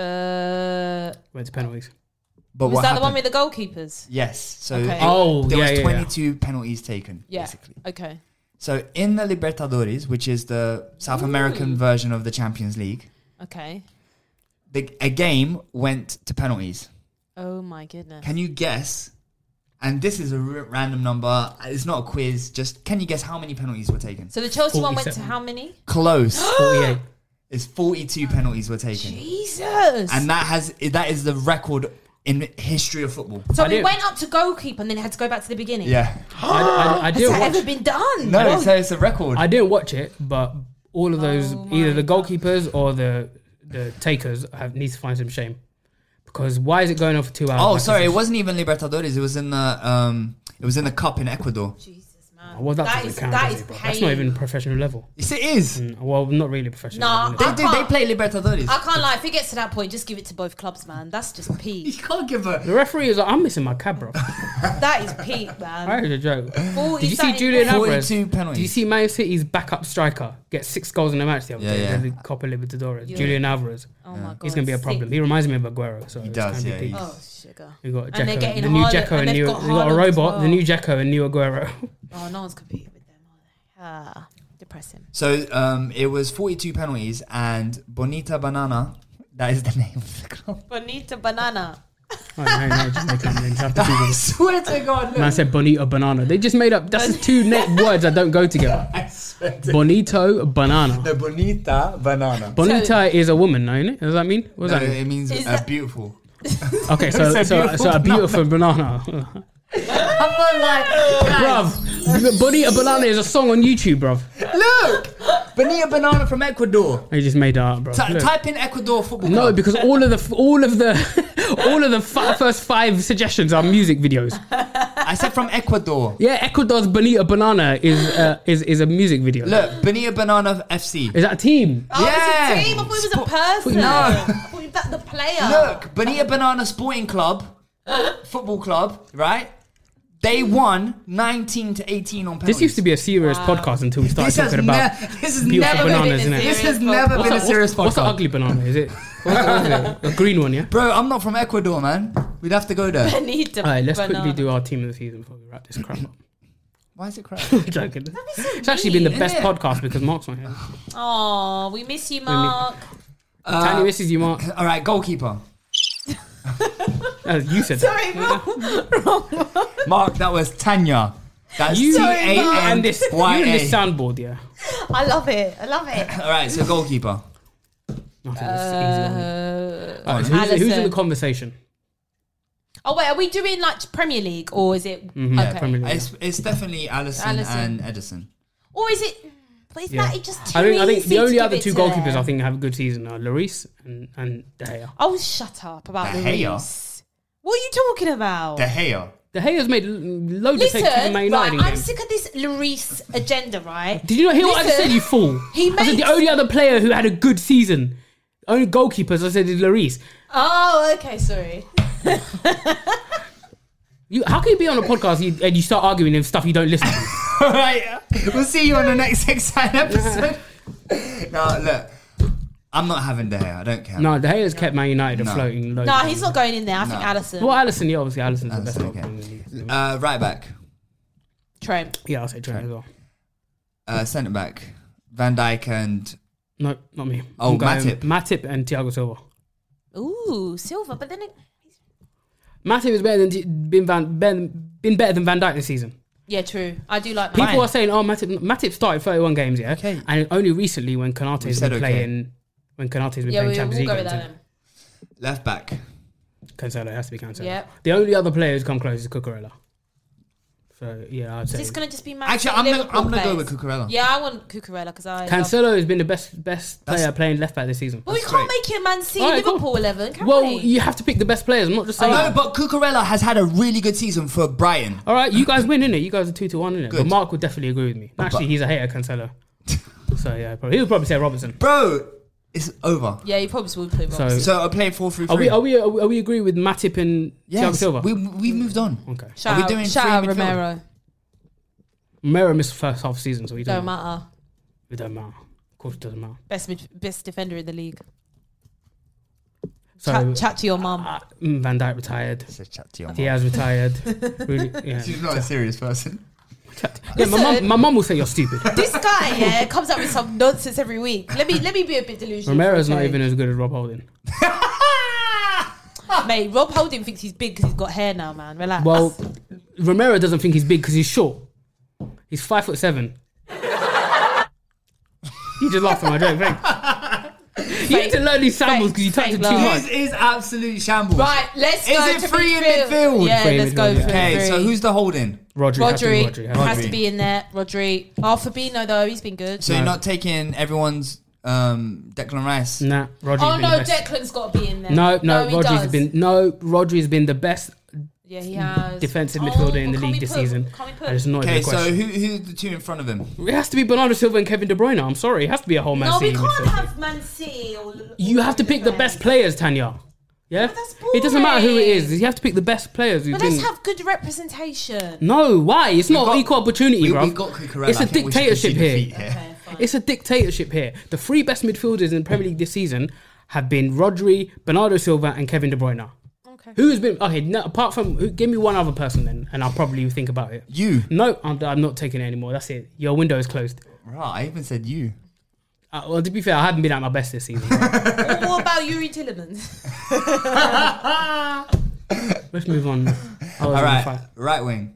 Uh, Went to penalties. But was what that happened? the one with the goalkeepers? Yes. So Okay. it- Oh, there yeah, was yeah, yeah. twenty-two penalties taken. Yeah. Basically. Okay. So in the Libertadores, which is the South American version of the Champions League, Okay. the, a game went to penalties. Oh my goodness. Can you guess? And this is a r- random number. It's not a quiz. Just can you guess how many penalties were taken? So the Chelsea one went to forty-seven. how many? Close. forty-eight. It's forty-two penalties were taken, Jesus. and that has that is the record in history of football. so I it didn't- went up to goalkeeper and then it had to go back to the beginning. Yeah. I, I, I Has didn't that watch. ever been done? No, so it's a record. I didn't watch it, but all of those, Oh my either the God. goalkeepers or the the takers, have needs to find some shame. Because why is it going on for two hours? oh, Like, sorry, this it is- wasn't even Libertadores. It was in the um, it was in the cup in Ecuador. Jesus, man. Well, that, that doesn't is count, that does is it, bro? pain. That's not even professional level. Yes, it is. Mm, Well, not really professional. Nah, level, is it? They, I they, they can't- play Libertadores. I can't lie. If it gets to that point, just give it to both clubs, man. That's just You peak. can't give a. The referee is like, I'm missing my cab, bro. That is peak, man. That is a joke. forty Did you see something Julian points. Alvarez? forty-two penalties. Did you see Man City's backup striker get six goals in a match the other Yeah, day? yeah. The Copa Libertadores. Yeah. Julian Alvarez. Oh my god. He's going to be a problem. sick. He reminds me of Aguero. So He it's does, gonna be yeah, deep. he- Oh sugar. We got And they're Dzeko, getting the new Haaland- Dzeko and and they've new. got We got a Haaland as robot, well. the new Dzeko and new Aguero. Oh, no one's competing with them, are they? Ah, depressing. So um, it was forty-two penalties, and Bonita Banana. That is the name of the club. Bonita banana. Oh, no, no, just making up names. I have to Google I this. swear to God, look. Man said bonito banana. They just made up. That's just two net words that don't go together. I swear to Bonito banana. The Bonita Banana. Bonita is a woman, no, isn't it? Does that mean? What does No, that mean? it means Is uh, that- beautiful. Okay, so It's a so, beautiful so a beautiful banana. I'm not like, Bruv, Bonita banana is a song on YouTube, bruv. look, Bonita Banana from Ecuador. They just made that up, bro. Ty- Look. type in Ecuador football. No, club. because all of the all of the all of the fi- first five suggestions are music videos. I said from Ecuador. Yeah, Ecuador's Bonita Banana is uh, is is a music video. Look, Bonita Banana F C. Is that a team? Oh, Yeah. it's a team. I thought it was Spo- a person. No. I thought it was that the player. Look, Bonita Banana Sporting Club, football club, right? They won nineteen to eighteen on penalties. This used to be a serious Wow. podcast until we started This has, talking about ne- this has beautiful never bananas, been. innit? This has Serious never podcast. been a What's, serious what's the podcast. ugly banana? Is it? What's, what is it? A green one, yeah. Bro, I'm not from Ecuador, man. We'd have to go there. Bonita All right, let's banana. quickly do our team of the season before we wrap this crap up. Why is it crap? Joking. It's actually been the mean, best isn't it? podcast because Mark's not here. Oh, we miss you, Mark. Tiny Uh, misses you, Mark. all right, goalkeeper. As you said. Sorry, wrong. Mark, that was Tanya. That's You T Sorry, A you N and this, you Y and this A. soundboard, yeah. I love it. I love it. All right, so goalkeeper. I think it's an easy one. Uh, Alright, so who's, who's in the Alisson. conversation? oh wait, are we doing like Premier League or is it? Mhm, yeah, okay. Premier League. It's, it's definitely Allison, Allison. and Edison. Or is it? But is Yeah. that it just too I think I think easy the to only give other it two to goalkeepers them? I think have a good season are Lloris and and De Gea. Oh, shut up about De the Gea? Reese. What are you talking about? De Gea. De Gea's made l- loads Listen, of saves for Man right, United in I'm games. sick of this Lloris agenda, right? Did you not hear what I just Listen, said, you fool? he I said the makes- only other player who had a good season, only goalkeepers I said is Lloris. Oh, okay, sorry. You, how can you be on a podcast you, and you start arguing with stuff you don't listen to? All right, we'll see you on the next exciting episode. No, look, I'm not having De Gea. I don't care. No, De Gea's kept Man United No. afloat. No, he's not going in there. I think No. Allison. Well, Alisson, yeah, obviously Alisson's the best Alisson, goalkeeper okay. in the league. Uh, right back, Trent. Yeah, I'll say Trent as well. uh, centre back, Van Dijk and No, not me. Oh, I'm going Matip. Matip and Thiago Silva. Ooh, Silva. But then it, Matip is better than T- been Van been, been better than Van Dijk this season. yeah, true. I do like People Matip. are saying, "Oh, Matip, Matip started thirty-one games, yeah, Okay. and only recently when We Konate's said been okay. playing, when Konate's been Yeah, playing we, Champions we'll go League, with that games, then. left back. Cancelo has to be Cancelo. Yep. The only other player who's come close is Cucurella. So yeah, I'd Is say this going to just be Man Actually, City, I'm gonna, Liverpool I'm gonna go players? with Cucurella. Yeah, I want Cucurella because I. Love... Cancelo has been the best best That's- player playing left back this season. But we That's can't great. make it Man City, Alright, cool. Liverpool eleven, can Well, we? you have to pick the best players. I'm not just saying. No, but Cucurella has had a really good season for Brighton. All right, you guys win, innit? You guys are two to one, innit? But Good. Mark would definitely agree with me. Actually, he's a hater, Cancelo. So yeah, probably, he would probably say Robertson. Bro, it's over. Yeah, you probably would play So- Robson. So I play four three Are three. we are we are we, are we agree with Matip and Thiago Yes, Silva? we we moved on. Okay. Shout Are we out, doing shout three out midfield? Romero. Romero missed the first half season, so we don't Don't know. matter. It don't matter. Of course, it doesn't matter. Best mid- best defender in the league. So chat, chat to your mum. uh, mm, Van Dijk retired. It's a chat to your mum. Diaz retired. Really, yeah. She's not a serious person. Chat- yeah, my Listen. mum, my mum will say you're stupid. This guy, yeah, comes up with some nonsense every week. Let me let me be a bit delusional. Romero's not okay? even as good as Rob Holding. Mate, Rob Holding thinks he's big because he's got hair now, man. Relax. Well, Romero doesn't think he's big because he's short. He's five foot seven. You just laughed at my joke. Thanks. You need to learn these samples because you touch fake it too love. This much. is absolute shambles. right, let's Is go it to free in midfield. midfield? Yeah, Free in let's go midfield, for yeah. Okay, so three. who's the holding? Rodri, has to be Rodri, Rodri, has to has be. to be in there. Rodri. Oh, Fabinho though, he's been good. So No. you're not taking everyone's um, Declan Rice? Nah, Rodri's oh been no, the best. Declan's got to be in there. No, no, he Rodri's does. been no. Rodri's been the best Yeah, he has defensive Oh, midfielder in but the can league we this put- season. Can we put? And it's not Okay, even a so question. who who's the two in front of him? It has to be Bernardo Silva and Kevin De Bruyne. I'm sorry, it has to be a whole Man no, we City can't midfield. have Man City. Or, You have to pick the best players, Tanya. Yeah, But that's it doesn't matter who it boring. is. You have to pick the best players. Who've But been... let's have good representation. No, why? It's not got- equal opportunity, We, bro. we've got Cucurella. It's a I think we should dictatorship concede here. defeat Okay, fine. It's a dictatorship here. The three best midfielders in the Premier League this season have been Rodri, Bernardo Silva, and Kevin De Bruyne. Okay. Who has been okay? No, apart from who, give me one other person then, and I'll probably think about it. You. No, I'm, I'm not taking it anymore. That's it. Your window is closed. Right, I even said you. Uh, well, to be fair, I haven't been at my best this season. what, what about Yuri Tillemans? Let's move on. I was All on right, fire. right wing.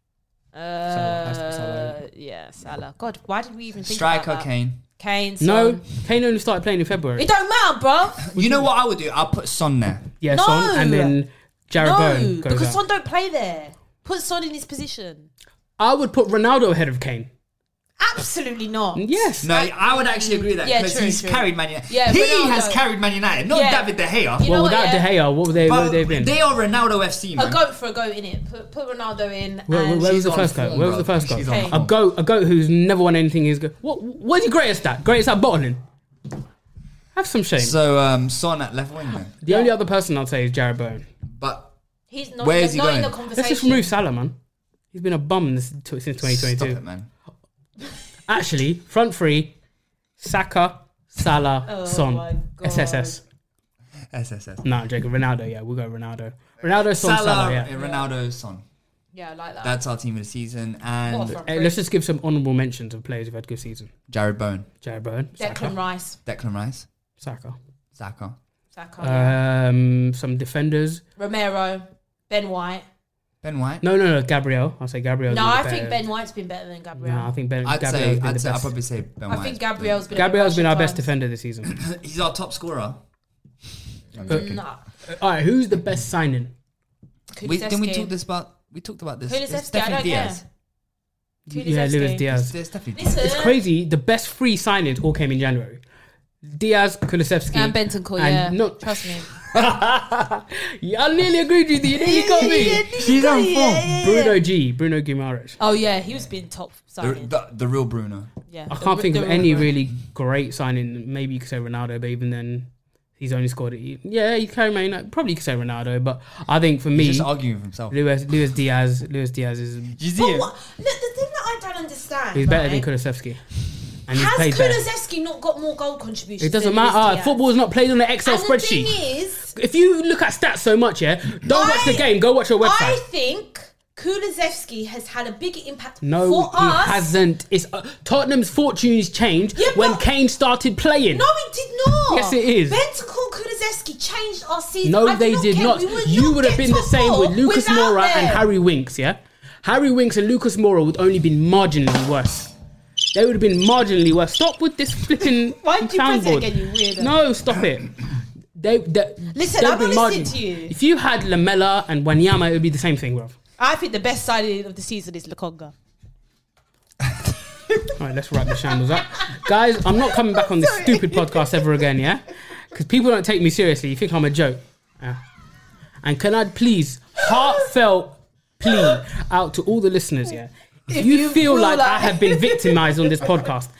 has to be Salah. Uh, yeah, Salah. God, why did we even think Striker about that? Kane. Kane. No, Son. Kane only started playing in February. It don't matter, bro. You know what I would do? I'll put Son there. Yeah, No. Son, and then Jared No, Bowen goes because out. Son don't play there. Put Son in his position. I would put Ronaldo ahead of Kane. Absolutely not. Yes. No, I would actually agree with that Yeah, because true, he's true. carried Man United. Yeah, he Ronaldo. has carried Man United, not Yeah. David De Gea. You know well, what, without yeah? De Gea, what would they, what But would they have been? they are Ronaldo F C, A man. goat for a goat in it. Put put Ronaldo in. Where, where, and where was she's the on first goat? form, Where was bro. the first goat? She's on A form. goat, a goat who's never won anything. Is good. What? What is he greatest at? Greatest at bottling. Have some shame. So um, Son at left wing then. the only other person I'd say is Jared Bowen. But he's not, Where he's is he not in going? the conversation. Let's just remove Salah, man. He's been a bum this, t- since twenty stop twenty-two. it, man. Actually, front three: Saka, Salah, Oh Son, my God. S S S. S S S. Nah, Jacob. Ronaldo. Yeah, we'll go Ronaldo. Ronaldo, Son, Salah, Salah. yeah. Ronaldo, Son. Yeah, I like that. That's our team of the season. And What a front Hey, three. let's just give some honourable mentions of players who've had good season. Jared Bowen, Jared Bowen, Declan Saka, Rice. Declan Rice, Saka. Saka. Saka. yeah. Um, some defenders. Romero. Ben White. Ben White. No, no, no. Gabriel. I'll say Gabriel. No, I think Ben White's been better than Gabriel. No, I think Ben. I'd Gabriel's say, been I'd the say, I'd best. probably say Ben I White. think Gabriel's been. Gabriel's been our best defender. defender this season. He's our top scorer. Nah. All right, who's the best signing? We, didn't we Kulusevski. talk this about? We talked about this. It's Kulusevski, I don't definitely care. Diaz. Yeah, Kulusevski. Luis Diaz. It's definitely Listen, It's crazy. The best three signings all came in January. Diaz, Kulusevski, and Bentancur, and yeah. no- Trust me. Yeah, I nearly agreed with you. You got me. She's on form. Bruno G, Bruno Guimaraes. Oh yeah, he was being top The, signing. the, the real Bruno. Yeah, I the can't r- think the of real any Bruno. really great signing. Maybe you could say Ronaldo, but even then, he's only scored. Yeah, you can maybe probably you could say Ronaldo, but I think for me, He's just arguing with himself. Luis, Luis Diaz, Luis Diaz is Did you see But it? what? Look, the thing that I don't understand. he's better than right? Kulusevski, and he's Has played better. Kulusevski not got more goal contributions? It doesn't than Luis matter. Diaz? Football is not played on an Excel And the spreadsheet. thing is, If you look at stats so much, yeah, don't watch the I- game. Go watch your website. I think Kulusevski has had a bigger impact No, for he us. hasn't. It's uh, Tottenham's fortunes changed Yeah, when but- Kane started playing. No, it did not. Yes, it is. Bentancur Kulusevski changed our season. No, I do they not did care. not. We would You not would have get been the top same four with Lucas without Moura and them. Harry Winks, yeah? Harry Winks and Lucas Moura would only been marginally worse. They would have been marginally worse. Stop with this flipping Why did you press it soundboard. again, you weirdo? No, stop it. They, they, Listen, they'd I'm been not listening margin- to you. If you had Lamella and Wanyama, it would be the same thing, bro. I think the best signing of the season is Lukonga. All right, let's wrap the shambles up. Guys, I'm not coming back on this stupid podcast ever again, yeah? Because people don't take me seriously. You think I'm a joke. Yeah. And can I please, heartfelt plea out to all the listeners, yeah? If, If you, you feel feel like, I like- have been victimized on this podcast,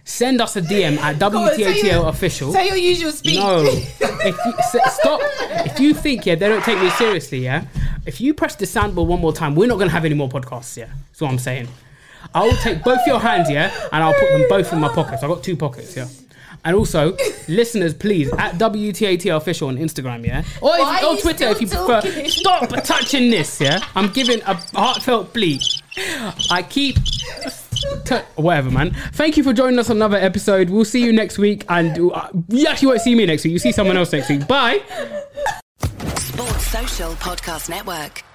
send us a D M at W T A T L official. Say your usual speech. No, if you, s- stop. If you think yeah they don't take me seriously, yeah. If you press the soundboard one more time, we're not gonna have any more podcasts. Yeah, that's what I'm saying. I will take both your hands, yeah, and I'll put them both in my pockets. I've got two pockets, yeah. And also, listeners, please, at W T A T L official on Instagram, yeah? Or if, Why are on you Twitter if you still prefer. talking? Stop touching this, yeah? I'm giving a heartfelt plea. I keep... T- whatever, man. Thank you for joining us on another episode. We'll see you next week. And uh, you actually won't see me next week. You'll see someone else next week. Bye. Sports Social Podcast Network.